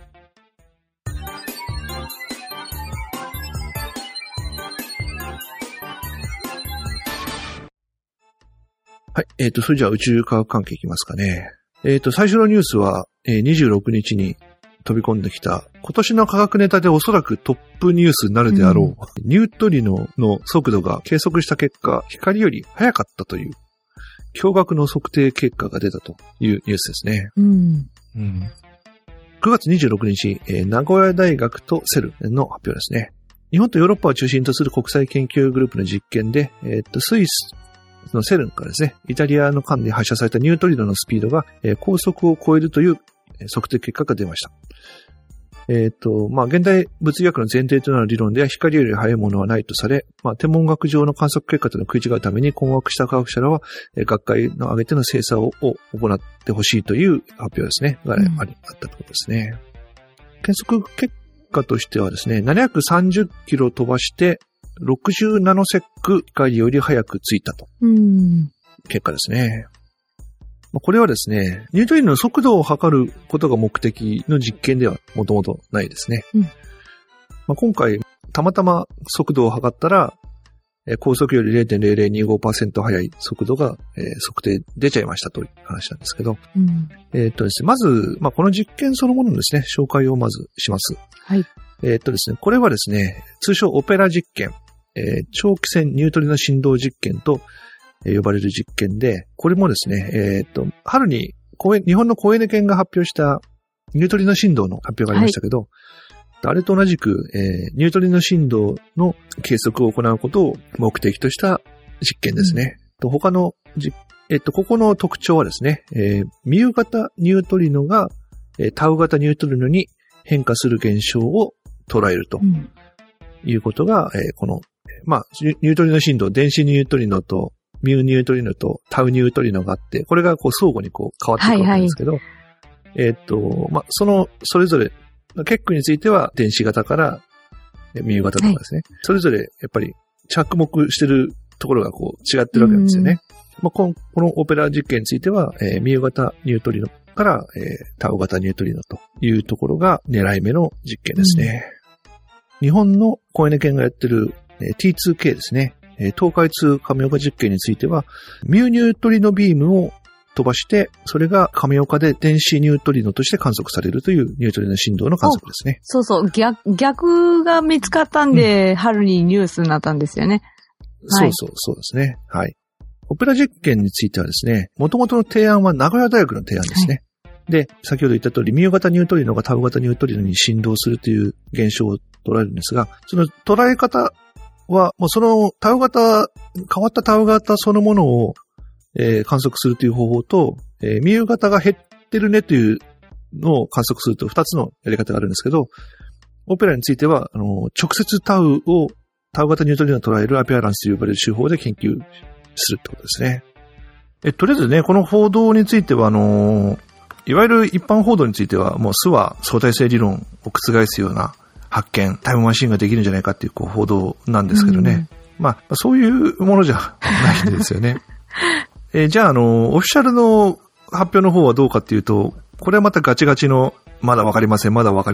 はい。それじゃあ宇宙科学関係いきますかね。最初のニュースは、26日に飛び込んできた、今年の科学ネタでおそらくトップニュースになるであろう。ニュートリノの速度が計測した結果、光より速かったという、驚愕の測定結果が出たというニュースですね。9月26日、名古屋大学とセルの発表ですね。日本とヨーロッパを中心とする国際研究グループの実験で、スイスのセルンからですね、イタリアの間で発射されたニュートリノのスピードが、高速を超えるという測定結果が出ました。現代物理学の前提となる理論では光より速いものはないとされ、天文学上の観測結果との食い違うために困惑した科学者らは、学会の挙げての精査を行ってほしいという発表ですね、があったところですね。計測結果としてはですね、730キロ飛ばして、60ナノセック光より早くついたと。結果ですね。これはですね、ニュートリノの速度を測ることが目的の実験ではもともとないですね。今回、たまたま速度を測ったら、高速より 0.0025% 速い速度が、測定出ちゃいましたという話なんですけど、ですね、まず、この実験そのもののですね、紹介をまずします。ですね、これはですね、通称オペラ実験、長期線ニュートリノ振動実験と呼ばれる実験で、これもですね、春に日本のコエネ研が発表したニュートリノ振動の発表がありましたけど、あれと同じく、ニュートリノ振動の計測を行うことを目的とした実験ですね。他のここの特徴はですね、ミュー型ニュートリノがタウ型ニュートリノに変化する現象を捉えるということが、この、ニュートリノ振動、電子ニュートリノとミューニュートリノとタウニュートリノがあって、これが相互に変わっていくわけですけど、それぞれ、結果については電子型からミュー型とかですね、それぞれやっぱり着目してるところが違ってるわけなんですよね。このオペラ実験については、ミュー型ニュートリノから、タウ型ニュートリノというところが狙い目の実験ですね。日本のコエネ研がやってる、T2K ですね。東海2亀岡実験については、ミューニュートリノビームを飛ばして、それが亀岡で電子ニュートリノとして観測されるというニュートリノ振動の観測ですね。 逆が見つかったんで、春にニュースになったんですよね。 そうですね。はい。オペラ実験についてはですね、元々の提案は名古屋大学の提案ですね。 で、先ほど言った通り、ミュー型ニュートリノがタウ型ニュートリノに振動するという現象を捉えるんですが、その捉え方は、もうそのタウ型、変わったタウ型そのものを、観測するという方法と、ミュー型が減ってるねというのを観測すると2つのやり方があるんですけど、オペラについては、直接タウ型ニュートリノを捉えるアピアランスと呼ばれる手法で研究するってことですね。とりあえずね、この報道については、いわゆる一般報道については、もう巣は相対性理論を覆すような発見、タイムマシンができるんじゃないかっていう報道なんですけどね。まあ、そういうものじゃないんですよね。じゃあ、オフィシャルの発表の方はどうかっていうと、これはまたガチガチの、まだわかりません、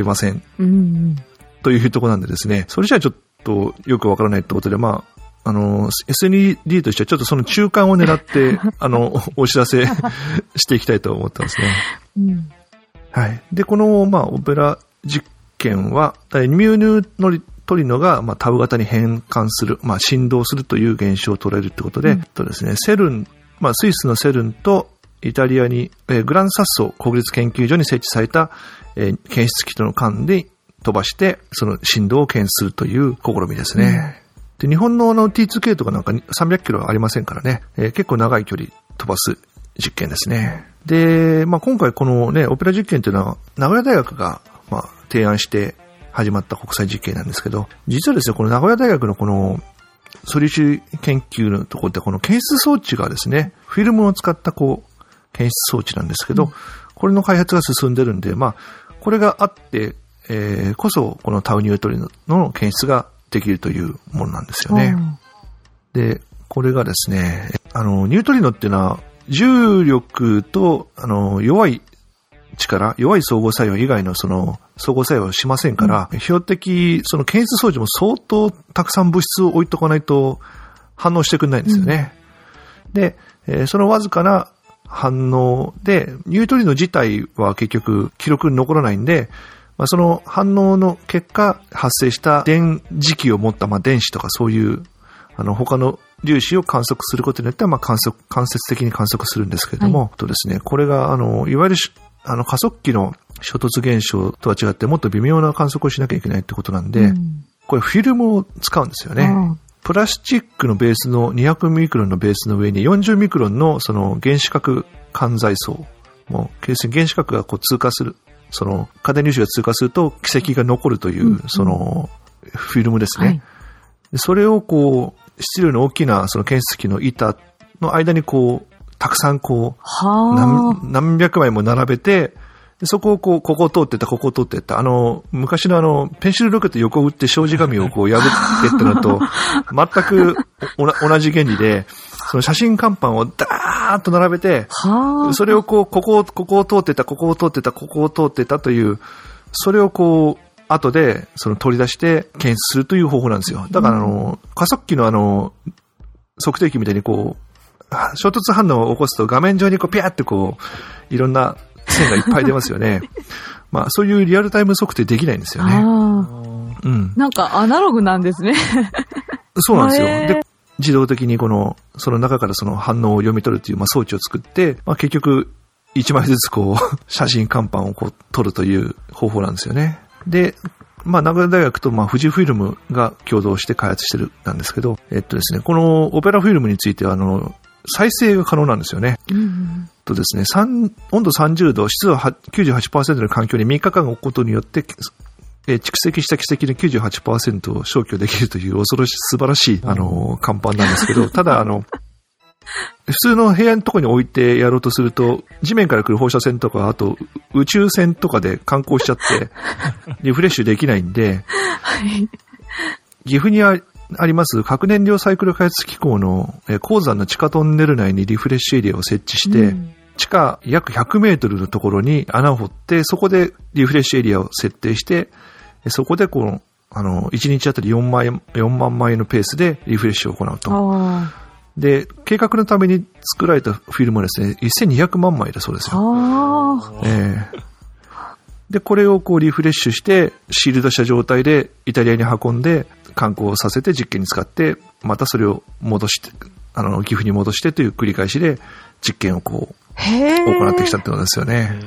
というところなんでですね、それじゃあちょっとよくわからないってことで、まあ、SND としてはちょっとその中間を狙って、お知らせしていきたいと思ってますね。はい。で、この、まあ、オペラ実験は、ミューニュートリノが、まあ、タウ型に変換する、まあ、振動するという現象を捉えるってことで、ですね、セルン、まあ、スイスのセルンとイタリアに、グランサッソ国立研究所に設置された、検出機との間で飛ばして、その振動を検出するという試みですね。で、日本のT2 系とかなんか300キロありませんからね、結構長い距離飛ばす実験ですね。で、まあ、今回このね、オペラ実験というのは、名古屋大学が、まあ、提案して始まった国際実験なんですけど、実はですね、この名古屋大学のこの素粒子研究のところで、この検出装置がですね、フィルムを使った検出装置なんですけど、これの開発が進んでるんで、まあ、これがあって、こそ、このタウニュートリノの検出ができるというものなんですよね。で、これがですね、ニュートリノっていうのは、重力と、弱い力、弱い相互作用以外のその相互作用をしませんから、標的、その検出装置も相当たくさん物質を置いとかないと反応してくれないんですよね。で、そのわずかな反応で、ニュートリノ自体は結局記録に残らないんで、まあ、その反応の結果発生した電磁気を持った、まあ、電子とかそういう他の粒子を観測することによっては、まあ、間接的に観測するんですけれども、とですね、これがいわゆる加速器の衝突現象とは違ってもっと微妙な観測をしなきゃいけないってことなんで、これフィルムを使うんですよね。プラスチックのベースの200ミクロンのベースの上に40ミクロンのその原子核管材層、もう原子核が通過する、その過電粒子が通過すると軌跡が残るという、そのフィルムですね。それを質量の大きなその検出器の板の間にたくさん何百枚も並べて、そこをここを通ってった、ここを通ってった。昔のペンシルロケット横打って障子紙を破ってってのと、全く同じ原理で、その写真看板をダーッと並べて、それをここを通ってった、ここを通ってた、ここを通ってたという、それを後で取り出して検出するという方法なんですよ。だから加速器の測定器みたいに衝突反応を起こすと画面上にピャーっていろんな線がいっぱい出ますよね。まあそういうリアルタイム測定できないんですよね。 なんかアナログなんですね。 そうなんですよ。で、自動的にその中からその反応を読み取るという装置を作って、まあ結局1枚ずつ写真看板を撮るという方法なんですよね。で、まあ、名古屋大学と富士フィルムが共同して開発してるなんですけど、ですね、このオペラフィルムについては再生が可能なんですよね。とですね、温度30度、湿度 98% の環境に3日間置くことによって、蓄積した軌跡の 98% を消去できるという素晴らしい看板なんですけど、ただ普通の部屋のところに置いてやろうとすると、地面から来る放射線とか、あと宇宙船とかで観光しちゃって、リフレッシュできないんで、岐阜にあります核燃料サイクル開発機構の鉱山の地下トンネル内にリフレッシュエリアを設置して、地下約100メートルのところに穴を掘って、そこでリフレッシュエリアを設定して、そこで1日あたり4万枚のペースでリフレッシュを行うと。で、計画のために作られたフィルムはですね、1200万枚だそうですよ。で、これをリフレッシュして、シールドした状態でイタリアに運んで、観光させて実験に使って、またそれを戻して、岐阜に戻してという繰り返しで実験を行ってきたってことですよね。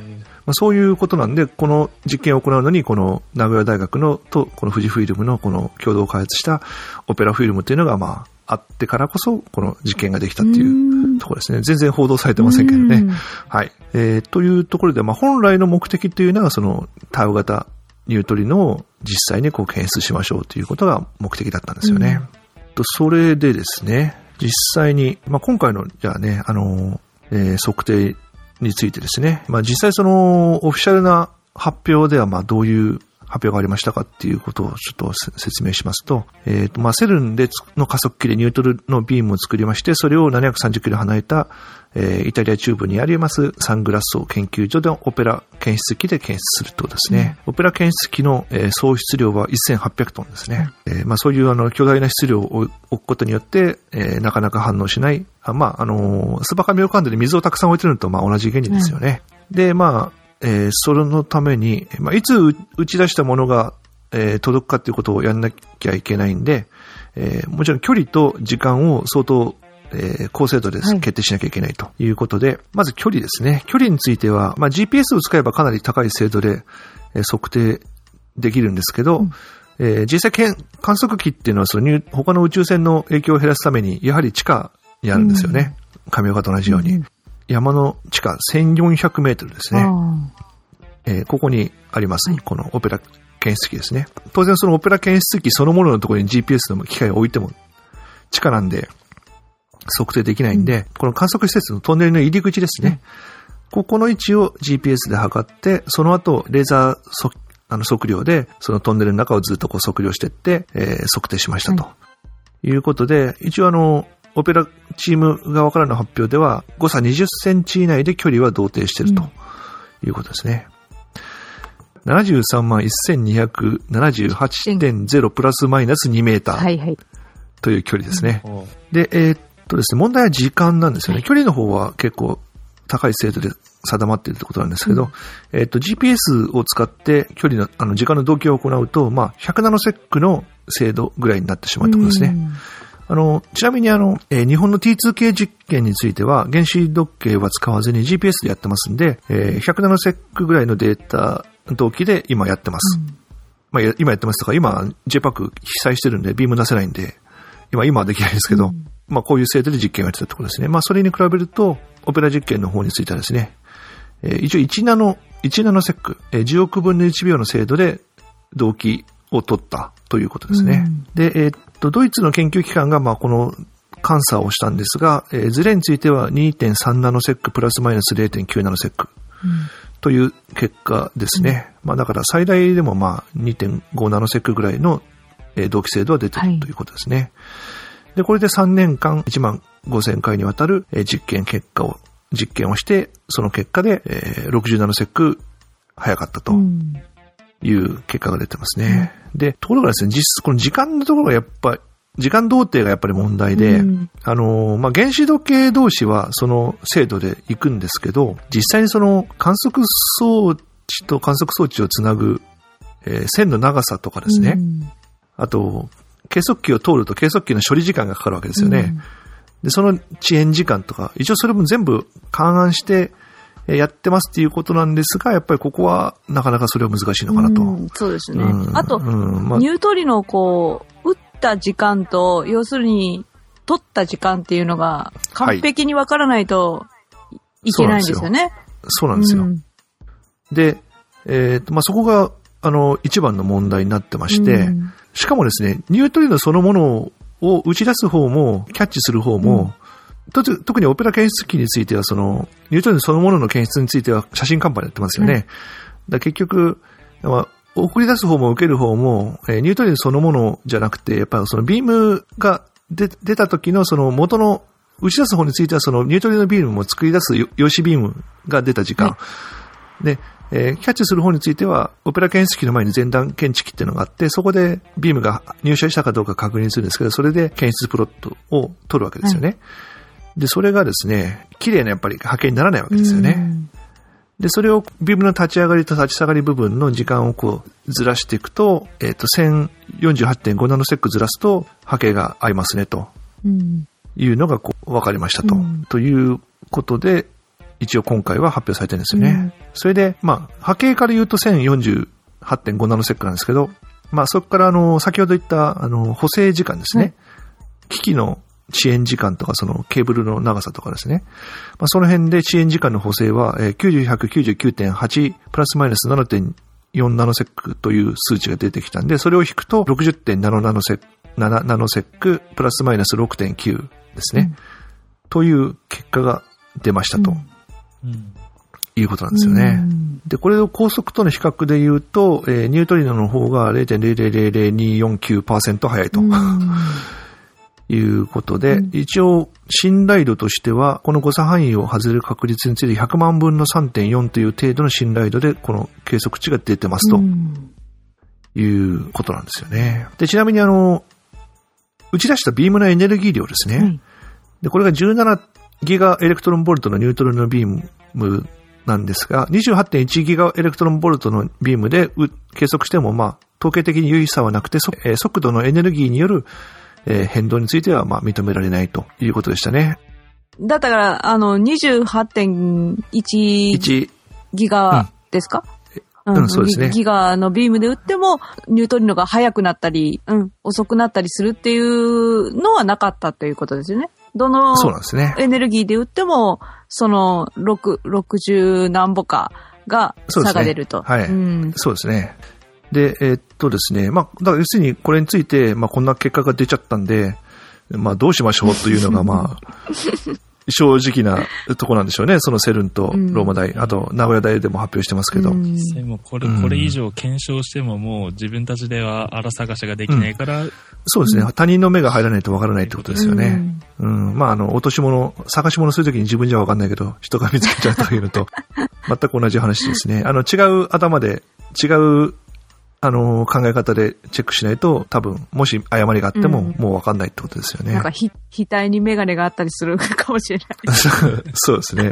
そういうことなんで、この実験を行うのに、この名古屋大学のと、この富士フイルムのこの共同開発したオペラフィルムっていうのが、あってからこそ、この実験ができたっていうところですね。全然報道されてませんけどね。はい。というところで、本来の目的というのは、その、タウ型ニュートリノを実際に検出しましょうということが目的だったんですよね。それでですね、実際に、今回の、じゃあね、測定についてですね、実際その、オフィシャルな発表では、どういう発表がありましたかっていうことをちょっと説明しますと、セルンでの加速器でニュートルのビームを作りまして、それを730キロ離れた、イタリア中部にありますサングラス層研究所でオペラ検出機で検出するとですね、オペラ検出機の、総質量は1800トンですね。そういう巨大な質量を置くことによって、なかなか反応しない、スバカミオカンドで水をたくさん置いてるのと同じ原理ですよね。で、それのために、いつ打ち出したものが、届くかっていうことをやんなきゃいけないんで、もちろん距離と時間を相当、高精度で決定しなきゃいけないということで、まず距離ですね。距離については、GPS を使えばかなり高い精度で、測定できるんですけど、実際観測機っていうのは他の宇宙船の影響を減らすために、やはり地下にあるんですよね。神岡と同じように。山の地下1400メートルですね。ここにあります。このオペラ検出機ですね。当然そのオペラ検出機そのもののところに GPS の機械を置いても地下なんで測定できないんで、この観測施設のトンネルの入り口ですね。ここの位置を GPS で測って、その後レーザー測量でそのトンネルの中をずっと測量していって、測定しましたと。いうことで、一応オペラチーム側からの発表では、誤差20センチ以内で距離は同定しているということですね。73万 1278.0 プラスマイナス2メーターという距離ですね。で、ですね、問題は時間なんですよね。距離の方は結構高い精度で定まっているということなんですけど、GPS を使って距離の、時間の同期を行うと、100ナノセックの精度ぐらいになってしまうということですね。ちなみに日本の T2 系実験については、原子時計は使わずに GPS でやってますんで、100ナノセックぐらいのデータ同期で今やってます。今やってますとか、今 JPAC 被災してるんで、ビーム出せないんで、今はできないですけど、こういう精度で実験をやってたってことですね。それに比べると、オペラ実験の方についてはですね、一応1ナノセック、10億分の1秒の精度で同期を取ったということですね。で、ドイツの研究機関がこの監査をしたんですが、ズレについては 2.3 ナノセックプラスマイナス 0.9 ナノセックという結果ですね。だから最大でも2.5 ナノセックぐらいの同期精度は出ているということですね。で、これで3年間1万5000回にわたる実験をして、その結果で60ナノセック早かったという結果が出てますね。で、ところがですね、この時間のところがやっぱり、時間同定がやっぱり問題で、原子時計同士はその精度で行くんですけど、実際にその観測装置と観測装置をつなぐ、線の長さとかですね、あと、計測器を通ると計測器の処理時間がかかるわけですよね。で、その遅延時間とか、一応それも全部勘案してやってますっていうことなんですが、やっぱりここはなかなかそれは難しいのかなと。 そうですね。あと、ニュートリノを打った時間と、要するに取った時間っていうのが完璧にわからないといけないんですよね。 そうなんですよ。で、そこが一番の問題になってまして、しかもですね、ニュートリノそのものを打ち出す方も、キャッチする方も、特にオペラ検出機については、ニュートリノそのものの検出については写真カンパでやってますよね。結局、送り出す方も受ける方も、ニュートリノそのものじゃなくて、やっぱりそのビームが出た時のその元の打ち出す方については、そのニュートリノビームも作り出す陽子ビームが出た時間。で、キャッチする方については、オペラ検出機の前に前段検知器っていうのがあって、そこでビームが入射したかどうか確認するんですけど、それで検出プロットを取るわけですよね。で、それがですね、綺麗なやっぱり波形にならないわけですよね。で、それをビームの立ち上がりと立ち下がり部分の時間をずらしていくと、1048.5 ナノセックずらすと波形が合いますね、というのが分かりましたと。ということで、 一応今回は発表されてるんですよね。それで、波形から言うと 1048.5 ナノセックなんですけど、そこから先ほど言った補正時間ですね。機器の遅延時間とか、そのケーブルの長さとかですね。その辺で遅延時間の補正は、999.8 プラスマイナス 7.4 ナノセックという数値が出てきたんで、それを引くと 60.7 ナノセックプラスマイナス 6.9 ですね。という結果が出ましたと。いうことなんですよね。で、これを高速との比較で言うと、ニュートリノの方が 0.000249% 速いと。いうことで、一応、信頼度としては、この誤差範囲を外れる確率について100万分の 3.4 という程度の信頼度で、この計測値が出てますと。いうことなんですよね。で、ちなみに打ち出したビームのエネルギー量ですね。で、これが17ギガエレクトロンボルトのニュートリノビームなんですが、28.1 ギガエレクトロンボルトのビームで計測しても、統計的に有意差はなくて、速度のエネルギーによる変動については認められないということでしたね。 だったから、28.1 ギガですか？ そうですね。 ギガのビームで打っても、ニュートリノが速くなったり、遅くなったりするっていうのはなかったということですよね。どのエネルギーで打っても、その60何歩かが差が出ると。 はい。そうですね。で、ですね。だから要するにこれについて、こんな結果が出ちゃったんで、どうしましょうというのが、正直なとこなんでしょうね。そのセルンとローマ大、あと名古屋大でも発表してますけど。 でもこれ以上検証してももう自分たちでは荒探しができないから。 そうですね。他人の目が入らないとわからないってことですよね。落とし物、探し物するときに自分じゃわかんないけど、人が見つけちゃうというのと、全く同じ話ですね。違う頭で、違う考え方でチェックしないと、多分、もし誤りがあっても、もう分かんないってことですよね。 なんか、額にメガネがあったりするかもしれない。 そうですね。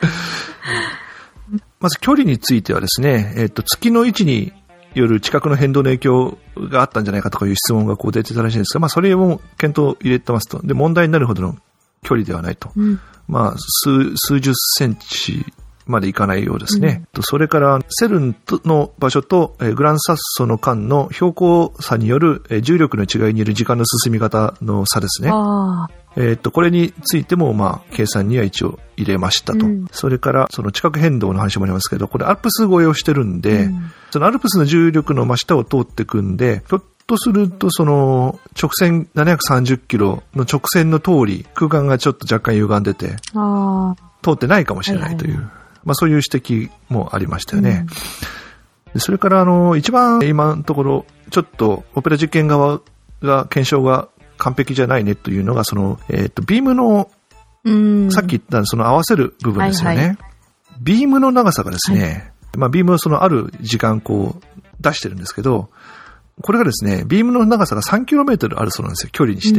まず、距離についてはですね、月の位置による地殻の変動の影響があったんじゃないかとかいう質問が出てたらしいんですが、それも検討入れてますと。で、問題になるほどの距離ではないと。数十センチ、までいかないようですね。それから、セルンの場所とグランサッソの間の標高差による重力の違いによる時間の進み方の差ですね。これについても、計算には一応入れましたと。それから、その地殻変動の話もありますけど、これアルプス越えをしてるんで、そのアルプスの重力の真下を通ってくんで、ひょっとすると、その直線730キロの直線の通り、空間がちょっと若干歪んでて、通ってないかもしれないという。そういう指摘もありましたよね。それから一番今のところちょっとオペラ実験側が検証が完璧じゃないねというのがビームのさっき言ったその合わせる部分ですよね。ビームの長さがですね、ビームをそのある時間出してるんですけど、これがですね、ビームの長さが 3km あるそうなんですよ、距離にして。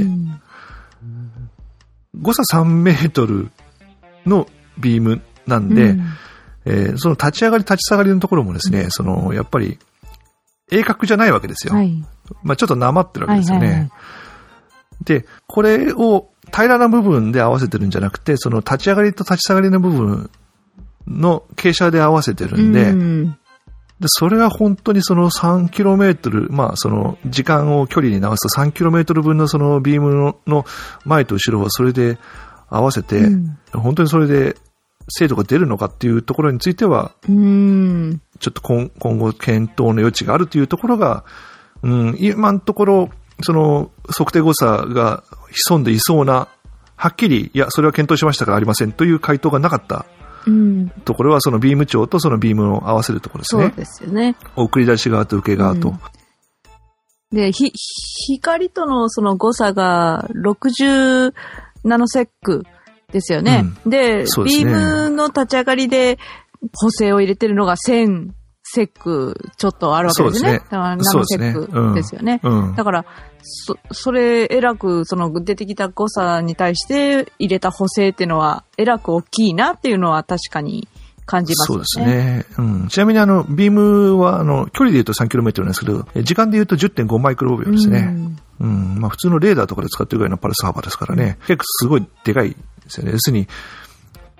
誤差 3m のビームなんで、その立ち上がり立ち下がりのところもですね、やっぱり鋭角じゃないわけですよ。ちょっとなまってるわけですよね。で、これを平らな部分で合わせてるんじゃなくて、その立ち上がりと立ち下がりの部分の傾斜で合わせてるんで、それは本当にその 3km、その時間を距離に直すと 3km 分のそのビームの前と後ろをそれで合わせて、本当にそれで精度が出るのかっていうところについては、ちょっと今後検討の余地があるというところが、今のところ、その測定誤差が潜んでいそうな、はっきり、いや、それは検討しましたからありませんという回答がなかったところは、そのビーム長とそのビームを合わせるところですね。 そうですよね。 送り出し側と受け側と。 で、光とのその誤差が60ナノセックですよね。で、ビームの立ち上がりで補正を入れてるのが1000セックちょっとあるわけですね。だからナノセックですよね。だから、それ、えらく、その出てきた誤差に対して入れた補正っていうのは、えらく大きいなっていうのは確かに感じますね。 そうですね。ちなみにビームは距離で言うと 3km なんですけど、時間で言うと 10.5 マイクロ秒ですね。普通のレーダーとかで使ってるぐらいのパルス幅ですからね。結構すごいでかいですよね。要するに、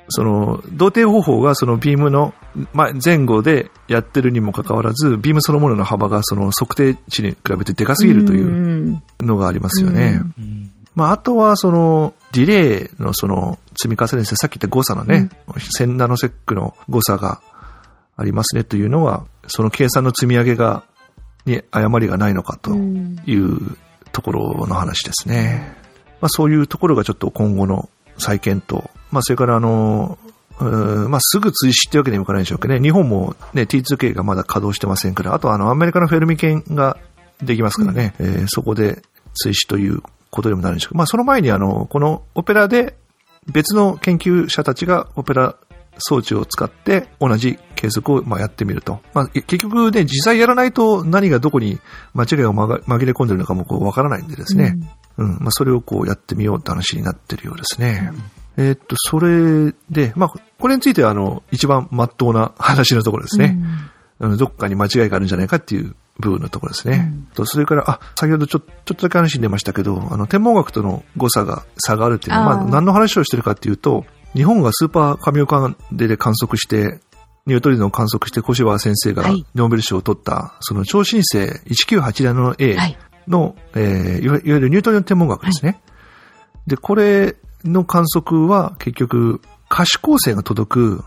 その、同定方法がそのビームの、前後でやってるにもかかわらず、ビームそのものの幅がその測定値に比べてでかすぎるというのがありますよね。あとはその、ディレイのその積み重ねですね、さっき言った誤差のね、1000ナノセックの誤差がありますねというのは、その計算の積み上げに誤りがないのかというところの話ですね。そういうところがちょっと今後の再検討。それからすぐ追試ってわけにもいかないでしょうけどね。日本もね、T2K がまだ稼働してませんから、あとアメリカのフェルミ研ができますからね。そこで追試ということでもなるんでしょうけど、その前にこのオペラで別の研究者たちがオペラ装置を使って同じ計測をやってみると。結局ね、実際やらないと何がどこに間違いが紛れ込んでるのかもわからないんでですね。それをやってみようって話になってるようですね。それで、これについては一番真っ当な話のところですね。どっかに間違いがあるんじゃないかっていう部分のところですね。それから、先ほどちょっとだけ話に出ましたけど、天文学との誤差があるっていうのは、何の話をしてるかっていうと、日本がスーパーカミオカンデで観測して、ニュートリノを観測して小柴先生がノーベル賞を取った、その超新星 1987A の、いわゆるニュートリノ天文学ですね。で、これの観測は結局、可視光線が届く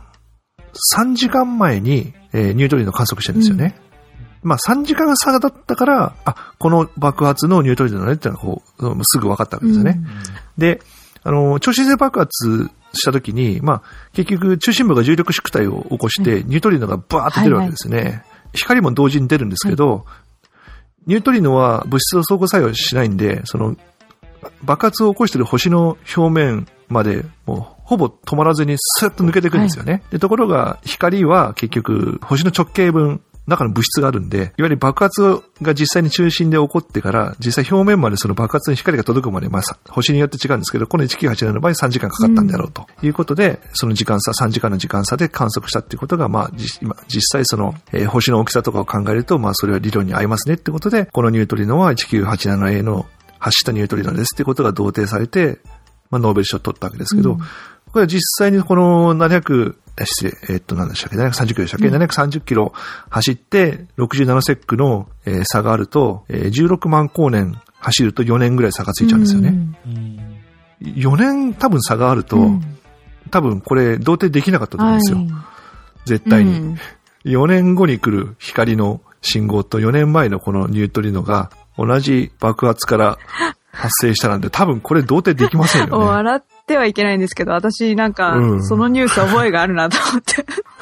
3時間前に、ニュートリノを観測してるんですよね。3時間差だったから、この爆発のニュートリノねっていうのがすぐ分かったわけですよね。で、超新星爆発した時に、結局中心部が重力縮体を起こして、ニュートリノがバーッと出るわけですね。光も同時に出るんですけど、ニュートリノは物質を相互作用しないんで、その爆発を起こしている星の表面までもうほぼ止まらずにスッと抜けていくんですよね。で、ところが光は結局星の直径分中の物質があるんで、いわゆる爆発が実際に中心で起こってから、実際表面までその爆発に光が届くまで、星によって違うんですけど、この1987の場合3時間かかったんだろうということで、その時間差、3時間の時間差で観測したっていうことが、実際その、星の大きさとかを考えると、それは理論に合いますねってことで、このニュートリノは 1987A の発したニュートリノですってことが同定されて、ノーベル賞を取ったわけですけど、これは実際にこの何でしたっけ ?730 キロでしたっけ、730キロ走って67セックの差があると、16万光年走ると4年ぐらい差がついちゃうんですよね。4年多分差があると、多分これ同定できなかったと思うんですよ。絶対に。4年後に来る光の信号と4年前のこのニュートリノが同じ爆発から発生したなんで、多分これ同定できませんよね。 笑ってはいけないんですけど、私そのニュース覚えがあるなと思って。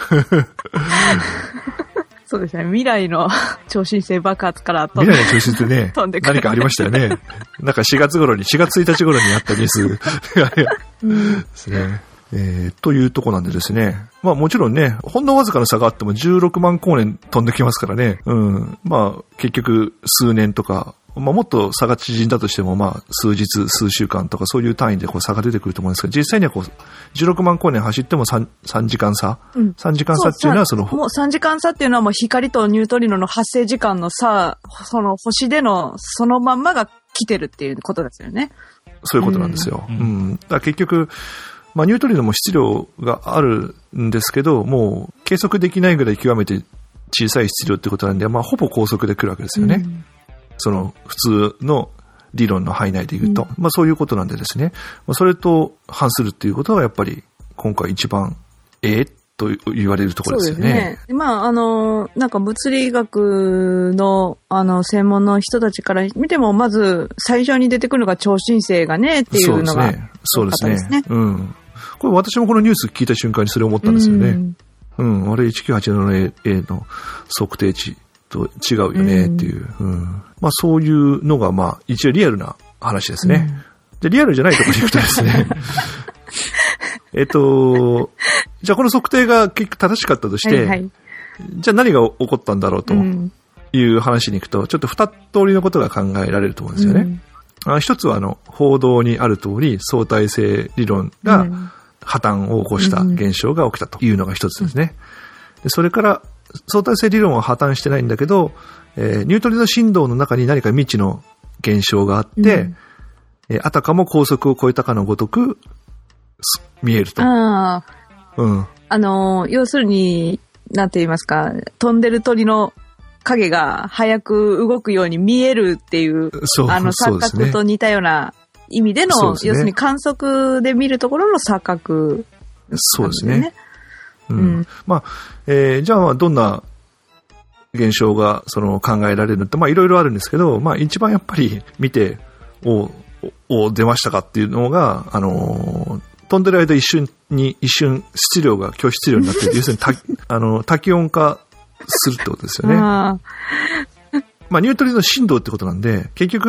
そうですね、未来の超新星爆発から未来の超新星ね、何かありましたよね。4月1日頃にあったニュースですね。というとこなんでですね。もちろんね、ほんのわずかの差があっても16万光年飛んできますからね。結局数年とか、もっと差が縮んだとしても、数日、数週間とかそういう単位で差が出てくると思うんですけど、実際には16万光年走っても3時間差、3時間差っていうのはもう3時間差っていうのはもう光とニュートリノの発生時間の差、その星でのそのまんまが来てるっていうことですよね。 そういうことなんですよ。だから結局、ニュートリノも質量があるんですけど、もう計測できないぐらい極めて小さい質量ってことなんで、ほぼ高速で来るわけですよね。その普通の理論の範囲内で言うと。そういうことなんでですね。それと反するっていうことがやっぱり今回一番と言われるところですよね。そうですね。 なんか物理学の専門の人たちから見ても、まず最初に出てくるのが超新星がねっていうのが、 そうですね。これ私もこのニュース聞いた瞬間にそれを思ったんですよね。あれ 1987A の測定値と違うよねっていう。そういうのが一応リアルな話ですね。で、リアルじゃないところに行くとですね。じゃあこの測定が結局正しかったとして、じゃあ何が起こったんだろうという話に行くと、ちょっと2通りのことが考えられると思うんですよね。一つは報道にある通り相対性理論が破綻を起こした現象が起きたというのが一つですね。でそれから相対性理論は破綻してないんだけど、ニュートリノ振動の中に何か未知の現象があって、あたかも高速を超えたかのごとく見えると。 うん。 要するに、なんて言いますか、飛んでる鳥の影が早く動くように見えるっていう、錯覚と似たような意味での、要するに観測で見るところの錯覚、ね。 そうですね。うん。まあ、じゃあ、どんな現象が考えられるって、まあいろいろあるんですけど、まあ一番やっぱり見て、出ましたかっていうのが、飛んでる間一瞬質量が拒質量になっている。要するに多気温化するってことですよね。まあニュートリノ振動ってことなんで、結局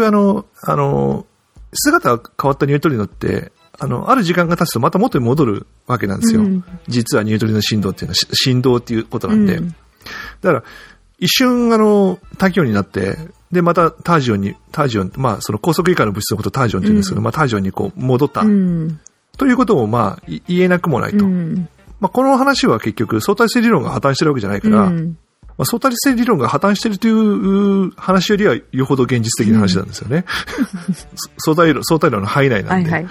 姿が変わったニュートリノって、ある時間が経つとまた元に戻るわけなんですよ。実はニュートリノ振動っていうのは振動っていうことなんで。だから、一瞬多気温になって、で、またタージオン、まあ、高速以下の物質のことをタージオンって言うんですけど、まあ、タージオンに戻った。ということを、まあ、言えなくもないと。まあ、この話は結局、相対性理論が破綻してるわけじゃないから、まあ、相対性理論が破綻してるという話よりは、よほど現実的な話なんですよね。相対論の範囲内なんで。はいはい。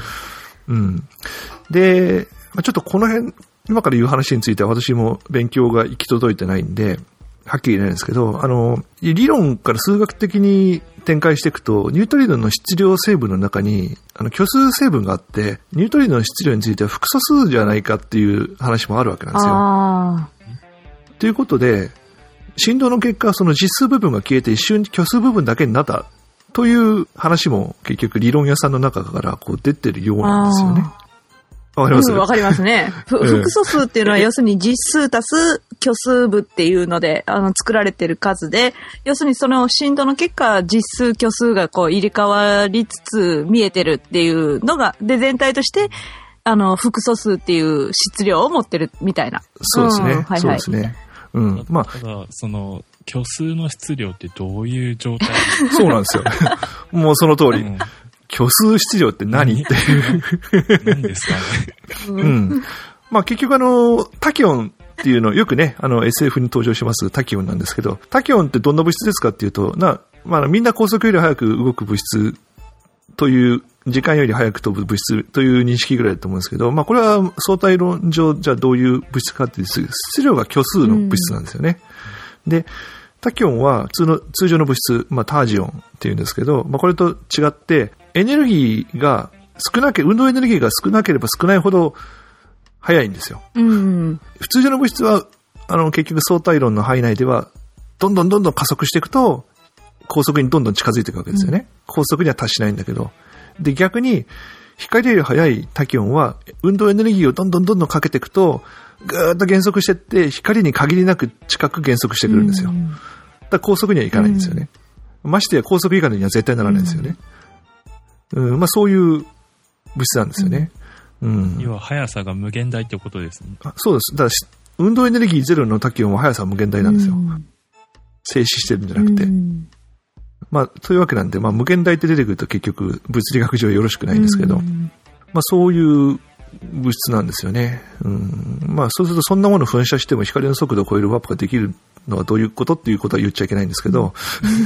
で、ちょっとこの辺、今から言う話については私も勉強が行き届いてないんで、はっきり言えないんですけど、理論から数学的に展開していくと、ニュートリノの質量成分の中に、虚数成分があって、ニュートリノの質量については複素数じゃないかっていう話もあるわけなんですよ。ということで、振動の結果、その実数部分が消えて一瞬虚数部分だけになったという話も結局理論屋さんの中から出てるようなんですよね。わかります？ わかりますね。複素数っていうのは要するに実数足す虚数部っていうので、作られてる数で、要するにその振動の結果、実数虚数が入れ替わりつつ見えてるっていうのが、で、全体として、複素数っていう質量を持ってるみたいな。 そうですね。はいはい、そうですね。 まあ。ただ、虚数の質量ってどういう状態そうなんですよ。もうその通り。虚数質量って何っていう。 何ですかね。 まあ結局タキオンっていうのよくね、SF に登場しますタキオンなんですけど、タキオンってどんな物質ですかっていうと、まあみんな高速より速く動く物質という、時間より速く飛ぶ物質という認識ぐらいだと思うんですけど、まあこれは相対論上じゃあどういう物質かっていうと、質量が虚数の物質なんですよね。で、タキオンは通常の物質、まあタージオンっていうんですけど、まあこれと違って、エネルギーが運動エネルギーが少なければ少ないほど速いんですよ。普通常の物質は、結局相対論の範囲内では、どんどん加速していくと、高速にどんどん近づいていくわけですよね。高速には達しないんだけど。で、逆に、光より速いタキオンは、運動エネルギーをどんどんかけていくと、ぐーっと減速していって、光に限りなく近く減速してくるんですよ。だから高速にはいかないんですよね。ましてや高速以下には絶対ならないんですよね。まあそういう物質なんですよね。 要は速さが無限大ってことですね。 そうです。だから運動エネルギーゼロのタキオンは速さは無限大なんですよ。静止してるんじゃなくて。まあというわけなんで、まあ無限大って出てくると結局物理学上よろしくないんですけど、まあそういう物質なんですよね。まあそうするとそんなものを噴射しても光の速度を超えるワープができるのはどういうことっていうことは言っちゃいけないんですけど、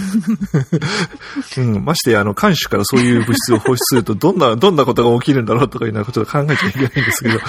ましてや艦首からそういう物質を放出するとどんなことが起きるんだろうとかいうようなことを考えちゃいけないんですけど、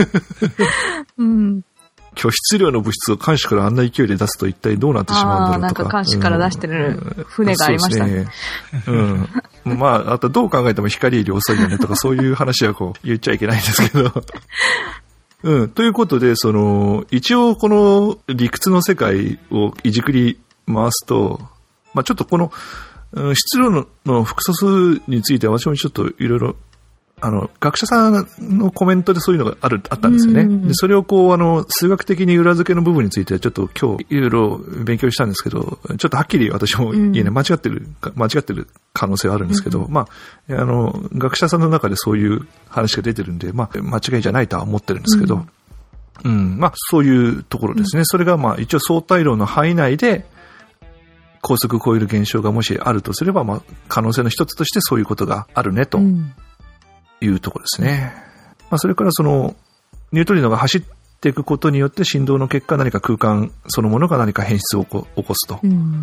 虚質量の物質を艦首からあんな勢いで出すと一体どうなってしまうんだろうとか。 なんか艦首から出してる船がありましたね。 まあ、あとどう考えても光より遅いよねとかそういう話は言っちゃいけないんですけど。ということで、一応この理屈の世界をいじくり回すと、まあちょっとこの、質量の複素数については私もちょっといろいろ、学者さんのコメントでそういうのがあったんですよね。で、それを数学的に裏付けの部分についてはちょっと今日いろいろ勉強したんですけど、ちょっとはっきり私も間違ってる可能性はあるんですけど、まあ、学者さんの中でそういう話が出てるんで、まあ、間違いじゃないとは思ってるんですけど、まあ、そういうところですね。それがまあ、一応相対論の範囲内で、高速を超える現象がもしあるとすれば、まあ、可能性の一つとしてそういうことがあるね、というところですね。まあ、それからニュートリノが走っていくことによって振動の結果何か空間そのものが何か変質を起こすと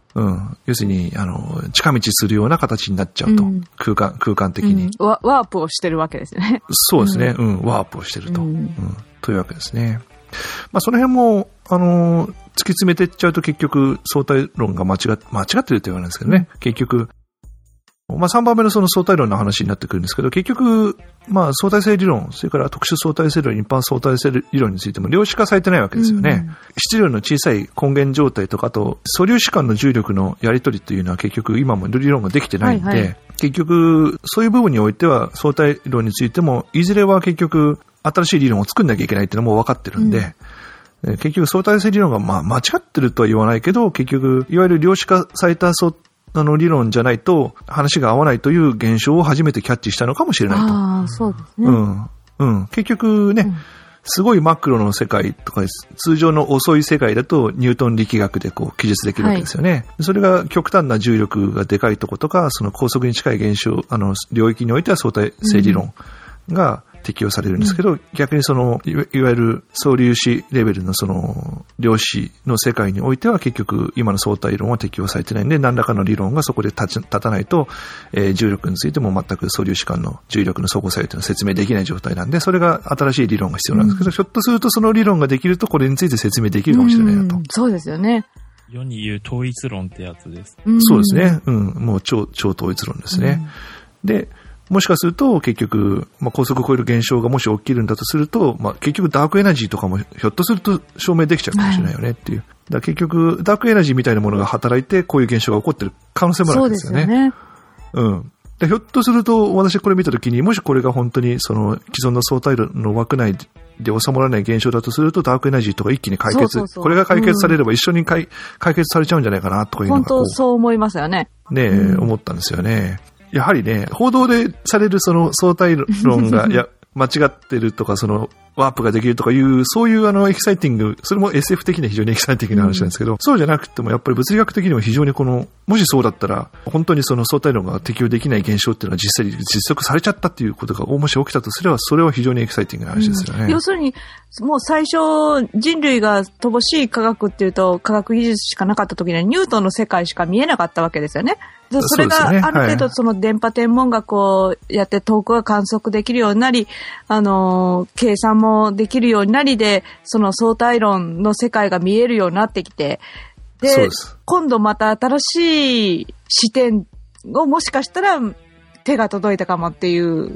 要するに、近道するような形になっちゃうと。空間的に、 ワープをしてるわけですよね。 そうですね。ワープをしてると。というわけですね。その辺も、突き詰めていっちゃうと結局、相対論が間違ってるって言われるんですけどね。結局、3番目のその相対論の話になってくるんですけど、結局、相対性理論、それから特殊相対性理論、一般相対性理論についても量子化されてないわけですよね。質量の小さい根源状態とか、あと、素粒子間の重力のやり取りというのは結局今も理論ができてないんで、結局、そういう部分においては相対論についても、いずれは結局、新しい理論を作んなきゃいけないっていうのも分かってるんで、結局相対性理論が間違ってるとは言わないけど、結局、いわゆる量子化された理論じゃないと話が合わないという現象を初めてキャッチしたのかもしれないと。 ああ、そうですね。 結局ね、すごいマクロの世界とか、通常の遅い世界だとニュートン力学で記述できるわけですよね。それが極端な重力がでかいとことか、その高速に近い現象、領域においては相対性理論が適用されるんですけど、逆にいわゆる素粒子レベルの量子の世界においては結局今の相対論は適用されてないんで、何らかの理論がそこで立たないと、重力についても全く素粒子間の重力の相互作用というのは説明できない状態なんで、それが新しい理論が必要なんですけど、ひょっとするとその理論ができるとこれについて説明できるかもしれないなと。 そうですよね。 世に言う統一論ってやつです。 そうですね。もう超統一論ですね。で、もしかすると結局、高速を超える現象がもし起きるんだとすると、結局ダークエナジーとかもひょっとすると証明できちゃうかもしれないよねっていう。だから結局、ダークエナジーみたいなものが働いてこういう現象が起こってる可能性もあるんですよね。そうですよね。でひょっとすると私これ見たときに、もしこれが本当に既存の相対論の枠内で収まらない現象だとすると、ダークエナジーとか一気に解決、これが解決されれば一緒に解決されちゃうんじゃないかなとかいうのが本当そう思いますよね。 思ったんですよね。やはりね、報道でされる相対論が間違ってるとか、ワープができるとかいう、そういうエキサイティング、それも SF 的には非常にエキサイティングな話なんですけど、そうじゃなくてもやっぱり物理学的にも非常にもしそうだったら、本当に相対論が適用できない現象っていうのは実際に実測されちゃったっていうことがもし起きたとすれば、それは非常にエキサイティングな話ですよね。 要するに、もう最初人類が乏しい科学っていうと、科学技術しかなかった時にはニュートンの世界しか見えなかったわけですよね。それがある程度電波天文学をやって遠くが観測できるようになり、計算もできるようになりで、相対論の世界が見えるようになってきて、で、今度また新しい視点をもしかしたら手が届いたかもっていう。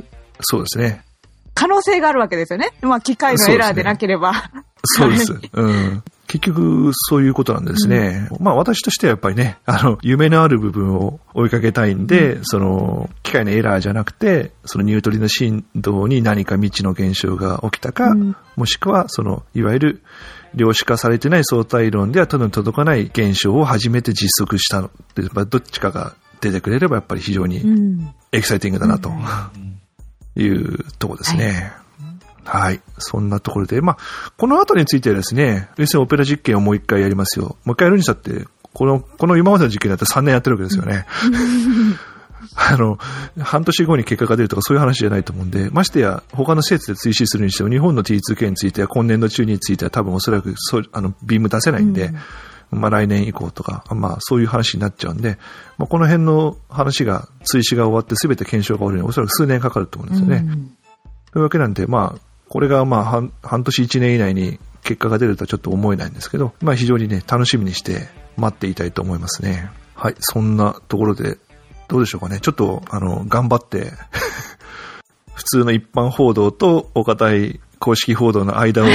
そうですね。 可能性があるわけですよね。機械のエラーでなければ。 そうです。結局、そういうことなんですね。私としてはやっぱりね、夢のある部分を追いかけたいんで、機械のエラーじゃなくて、ニュートリノ振動に何か未知の現象が起きたか、もしくは、いわゆる量子化されてない相対論ではただ届かない現象を初めて実測したの。どっちかが出てくれればやっぱり非常にエキサイティングだなというところですね。はい。そんなところで、この後についてはですね、要するにオペラ実験をもう一回やりますよ。もう一回やるにしたって、この今までの実験だって3年やってるわけですよね。半年後に結果が出るとかそういう話じゃないと思うんで、ましてや他の施設で追試するにしても日本の T2K については今年度中については多分おそらくビーム出せないんで、来年以降とか、そういう話になっちゃうんで、この辺の話が、追試が終わって全て検証が終わるのにおそらく数年かかると思うんですよね。というわけなんで、これが半年1年以内に結果が出るとはちょっと思えないんですけど、非常にね、楽しみにして待っていたいと思いますね。はい、そんなところで、どうでしょうかね。ちょっと、頑張って、普通の一般報道とお堅い公式報道の間を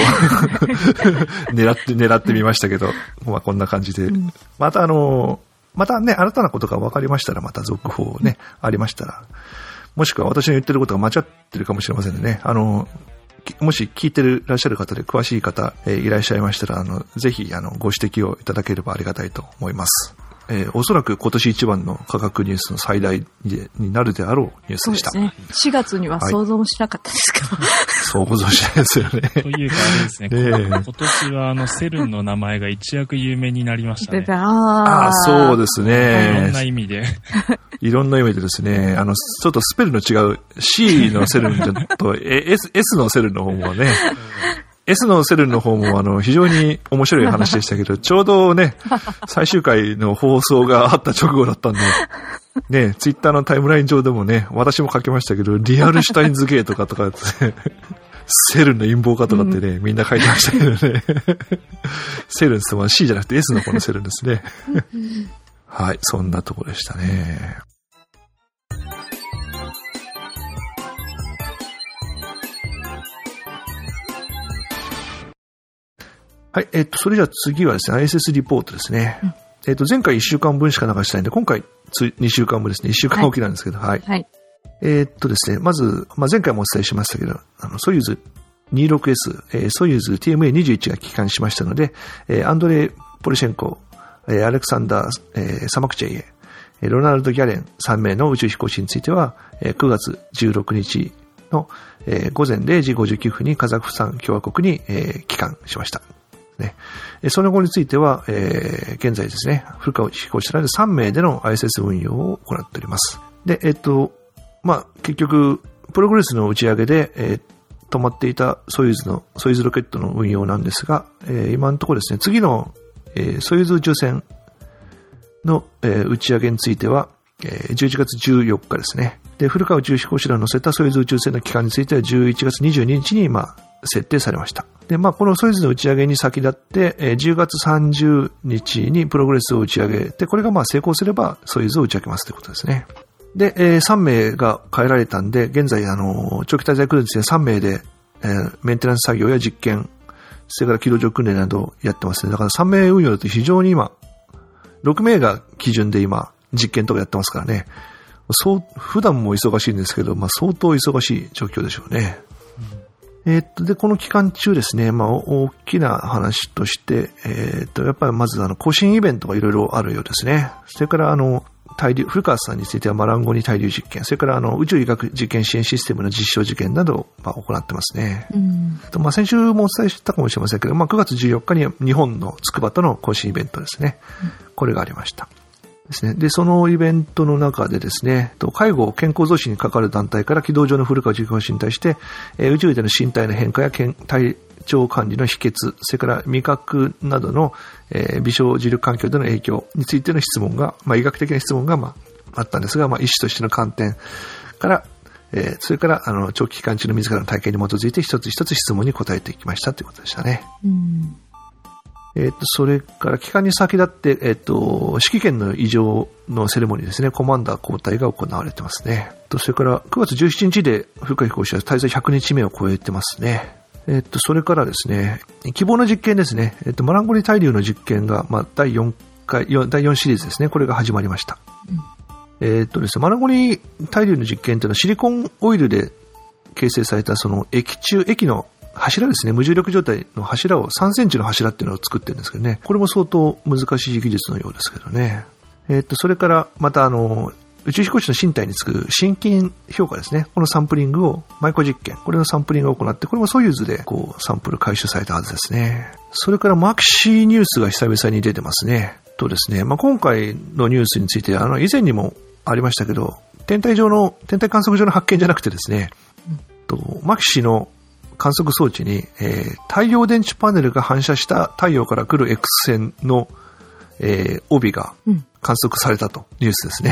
狙ってみましたけど、こんな感じで。またね、新たなことが分かりましたら、また続報ね、ありましたら、もしくは私の言ってることが間違ってるかもしれませんね。もし聞いてらっしゃる方で詳しい方、いらっしゃいましたら、ぜひ、ご指摘をいただければありがたいと思います。おそらく今年一番の科学ニュースの最大になるであろうニュースでした。 そうですね。4月には想像もしなかったですけど。 想像しないですよね。 というかあれですね。今年はセルンの名前が一躍有名になりましたね。 そうですね。 いろんな意味で。 いろんな意味でですね。ちょっとスペルの違う C のセルンと S のセルンの方もね。 S のセルンの方も非常に面白い話でしたけど、ちょうどね、最終回の放送があった直後だったんで、ね、ツイッターのタイムライン上でもね、私も書きましたけど、リアルシュタインズゲートかとかって、セルンの陰謀かとかってね、みんな書いてましたけどね。セルンって C じゃなくて S の方のセルンですね。はい、そんなところでしたね。はい、それじゃあ次はですね、ISS リポートですね。前回1週間分しか流したいんで、今回2週間分ですね。1週間おきなんですけど、はい。はい。ですね、まず、前回もお伝えしましたけど、ソユーズ 26S、ソユーズ TMA21 が帰還しましたので、アンドレイ・ポリシェンコ、アレクサンダー、サマクチェイエ、ロナルド・ギャレン3名の宇宙飛行士については、9月16日の、午前0時59分にカザフスタン共和国に、帰還しました。ね、その後については、現在ですね、古川飛行士らで3名での ISS 運用を行っております。で、結局、プログレスの打ち上げで、止まっていたソユーズロケットの運用なんですが、今のところですね、次の、ソユーズ宇宙船の、打ち上げについては、11月14日ですね。で、古川宇宙飛行士らを乗せたソユーズ宇宙船の期間については11月22日に、設定されました。で、このソユーズの打ち上げに先立って、10月30日にプログレスを打ち上げて、これが成功すればソユーズを打ち上げますということですね。で、3名が変えられたんで、現在、長期滞在クルーズですね、3名で、メンテナンス作業や実験、それから機動上訓練などをやってますね。だから3名運用だと非常に今、6名が基準で今、実験とかやってますからね。普段も忙しいんですけど、相当忙しい状況でしょうね。で、この期間中ですね、大きな話として、やっぱりまず更新イベントがいろいろあるようですね。それから古川さんについてはランゴニ対流実験、それから宇宙医学実験支援システムの実証実験などを行ってますね。先週もお伝えしたかもしれませんけど、9月14日に日本の筑波との更新イベントですね。これがありました。ですね。で、そのイベントの中でですね、介護健康増進に関わる団体から軌道上の古川宇宙飛行士に対して、宇宙での身体の変化や体調管理の秘訣、それから味覚などの、微小磁力環境での影響についての質問が、医学的な質問があったんですが、医師としての観点から、それから長期期間中の自らの体験に基づいて一つ一つ質問に答えていきましたということでしたね。それから期間に先立って、指揮権の移譲のセレモニーですね、コマンダー交代が行われてますね。それから9月17日で古川飛行士は滞在100日目を超えてますね。それからですね、希望の実験ですね、マランゴニ対流の実験が、第4シリーズですね、これが始まりました。ですね、マランゴニ対流の実験というのはシリコンオイルで形成されたその液の柱ですね、無重力状態の柱を3センチの柱っていうのを作ってるんですけどね、これも相当難しい技術のようですけどね。それからまた宇宙飛行士の身体につく心筋評価ですね、このサンプリングをマイコ実験、これのサンプリングを行って、これもソユーズでサンプル回収されたはずですね。それからマキシニュースが久々に出てますね。ですね、今回のニュースについて以前にもありましたけど、天体観測上の発見じゃなくてですね、マキシの観測装置に、太陽電池パネルが反射した太陽から来る X 線の、帯が観測されたとニュースですね。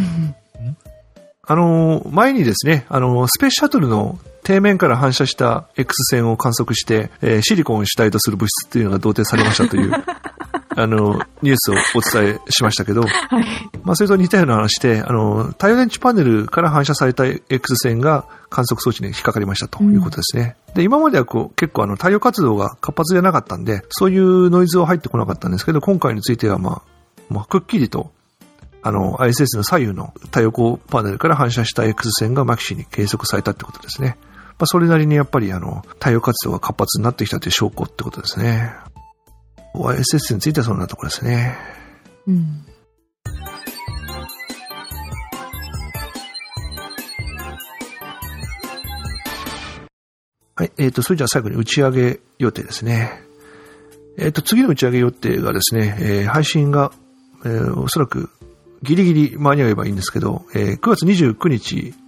前にですね、スペースシャトルの底面から反射した X 線を観測して、シリコンを主体とする物質っていうのが同定されましたというニュースをお伝えしましたけど、それと似たような話で、太陽電池パネルから反射された X 線が観測装置に引っかかりましたということですね。で、今までは結構太陽活動が活発じゃなかったんで、そういうノイズは入ってこなかったんですけど、今回についてはくっきりと、ISS の左右の太陽光パネルから反射した X 線がマキシに計測されたってことですね。それなりにやっぱり太陽活動が活発になってきたという証拠ってことですね。ISS についてはそんなところですね。はい、それじゃあ最後に打ち上げ予定ですね。次の打ち上げ予定がですね、配信が、おそらくギリギリ間に合えばいいんですけど、9月29日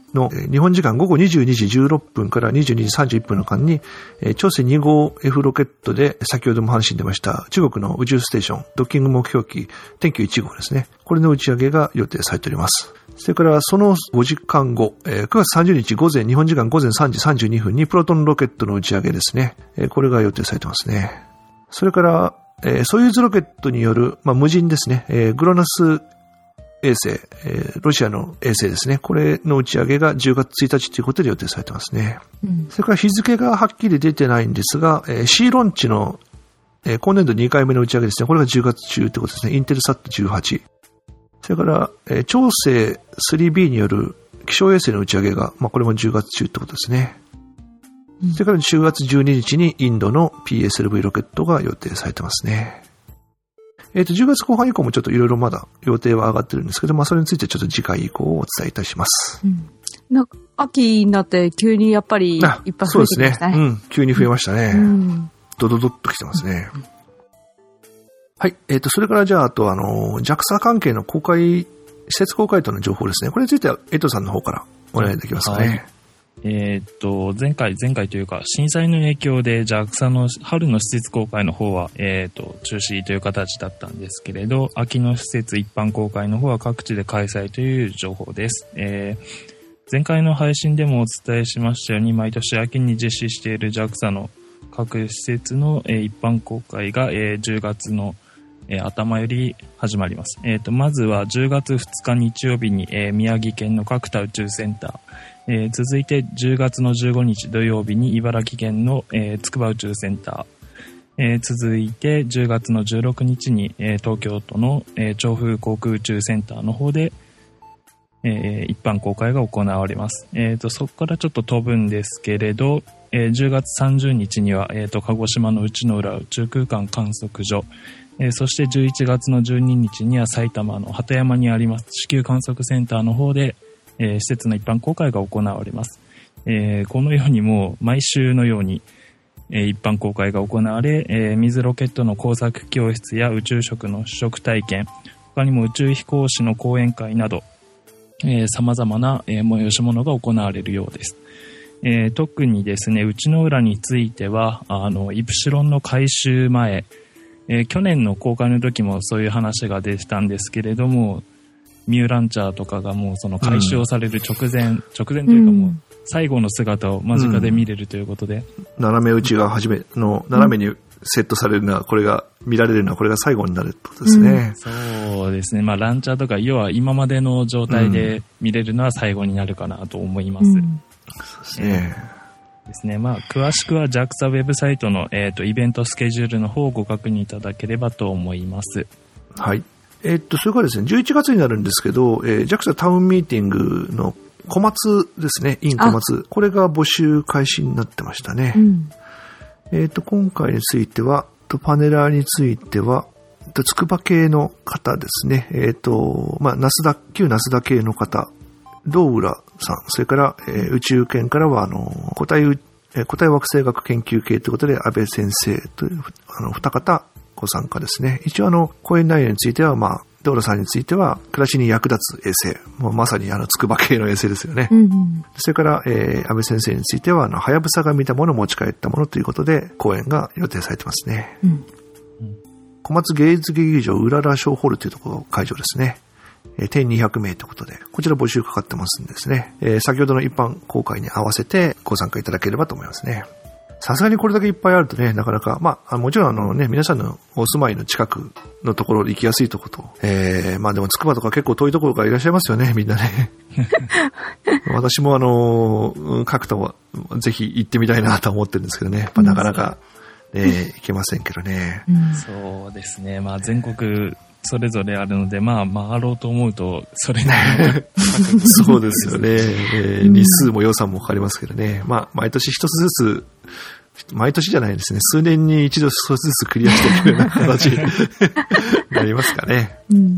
の日本時間午後22時16分から22時31分の間に、長征2号 F ロケットで先ほども話に出ました中国の宇宙ステーションドッキング目標機天宮1号ですね。これの打ち上げが予定されております。それからその5時間後、9月30日日本時間午前3時32分にプロトンロケットの打ち上げですね。これが予定されてますね。それから、ソユーズロケットによる、無人ですね、グロナス衛星、ロシアの衛星ですね。これの打ち上げが10月1日ということで予定されてますね。それから日付がはっきり出てないんですが、C ロンチの、今年度2回目の打ち上げですね。これが10月中ということですね。インテルサット18。それから、長征 3B による気象衛星の打ち上げが、これも10月中ということですね。それから10月12日にインドの PSLV ロケットが予定されてますね。10月後半以降もちょっといろいろまだ予定は上がってるんですけど、それについてちょっと次回以降お伝えいたします。 なんか秋になって急にやっぱりいっぱい増えてきましたね。そうですね。 急に増えましたね。ドドドッと来てますね。はい。それからじゃあ、あとJAXA 関係の施設公開との情報ですね。これについては江藤さんの方からお願いできますかね。 前回というか、震災の影響で JAXA の春の施設公開の方は、中止という形だったんですけれど、秋の施設一般公開の方は各地で開催という情報です。前回の配信でもお伝えしましたように、毎年秋に実施している JAXA の各施設の、一般公開が、10月の頭より始まります。まずは10月2日日曜日に、宮城県の角田宇宙センター、続いて10月の15日土曜日に茨城県の、筑波宇宙センター、続いて10月の16日に、東京都の、調布航空宇宙センターの方で、一般公開が行われます。そこからちょっと飛ぶんですけれど、10月30日には、鹿児島の内之浦宇宙空間観測所、そして11月の12日には埼玉の鳩山にあります地球観測センターの方で、施設の一般公開が行われます。このようにもう毎週のように、一般公開が行われ、水ロケットの工作教室や宇宙食の試食体験、他にも宇宙飛行士の講演会など、様々な、催し物が行われるようです。特にですね、内之浦については、イプシロンの改修前、去年の公開の時もそういう話が出てたんですけれども、ミューランチャーとかがもうその改修をされる直前というかもう最後の姿を間近で見れるということで。 斜め打ちが斜めにセットされるのは、これが見られるのはこれが最後になるってことですね。 そうですね。ランチャーとか、要は今までの状態で見れるのは最後になるかなと思います。 そうですね。 詳しくは JAXA ウェブサイトの、イベントスケジュールの方をご確認いただければと思います。 はい。それからですね、11月になるんですけど、JAXA タウンミーティングの小松ですね、イン小松。これが募集開始になってましたね。今回については、パネラーについては、筑波系の方ですね。旧ナスダ系の方、道浦さん、それから、宇宙圏からは、固体惑星学研究系ということで、安倍先生という、二方ご参加ですね。一応、講演内容については、道浦さんについては、暮らしに役立つ衛星。もうまさに筑波系の衛星ですよね。それから、安倍先生については、はやぶさが見たもの、持ち帰ったものということで、講演が予定されてますね。小松芸術劇場うらら小ホールというところ会場ですね。定200名ということで、こちら募集かかってますんですね。先ほどの一般公開に合わせてご参加いただければと思いますね。さすがにこれだけいっぱいあるとね、なかなか、もちろん皆さんのお住まいの近くのところで行きやすいところと、でも筑波とか結構遠いところからいらっしゃいますよね、みんなね。私も各とはぜひ行ってみたいなと思ってるんですけどね、なかなか、行けませんけどね。 そうですね、全国、それぞれあるので、回ろうと思うと、それなりにそうですよね。日数も予算もかかりますけどね。毎年一つずつ、毎年じゃないですね。数年に一度一つずつクリアしていくような形になりますかね。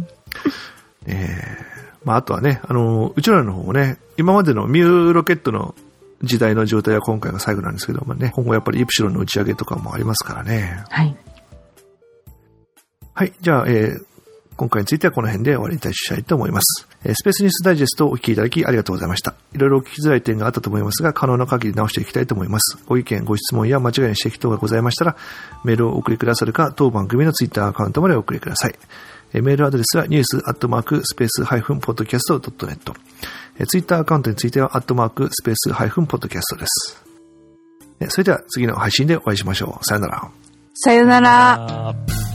あとはね、うちらの方もね、今までのミューロケットの時代の状態は今回が最後なんですけどもね、今後やっぱりイプシロンの打ち上げとかもありますからね。はい。はい、じゃあ、今回についてはこの辺で終わりにしたいと思います。 スペースニュースダイジェストをお聞きいただきありがとうございました。いろいろ聞きづらい点があったと思いますが、可能な限り直していきたいと思います。ご意見、ご質問や間違いの指摘等がございましたら、メールをお送りくださるか、当番組のツイッターアカウントまでお送りください。メールアドレスは news@space-podcast.net。ツイッターアカウントについては、@space-podcast です。それでは次の配信でお会いしましょう。さよなら。 さよなら。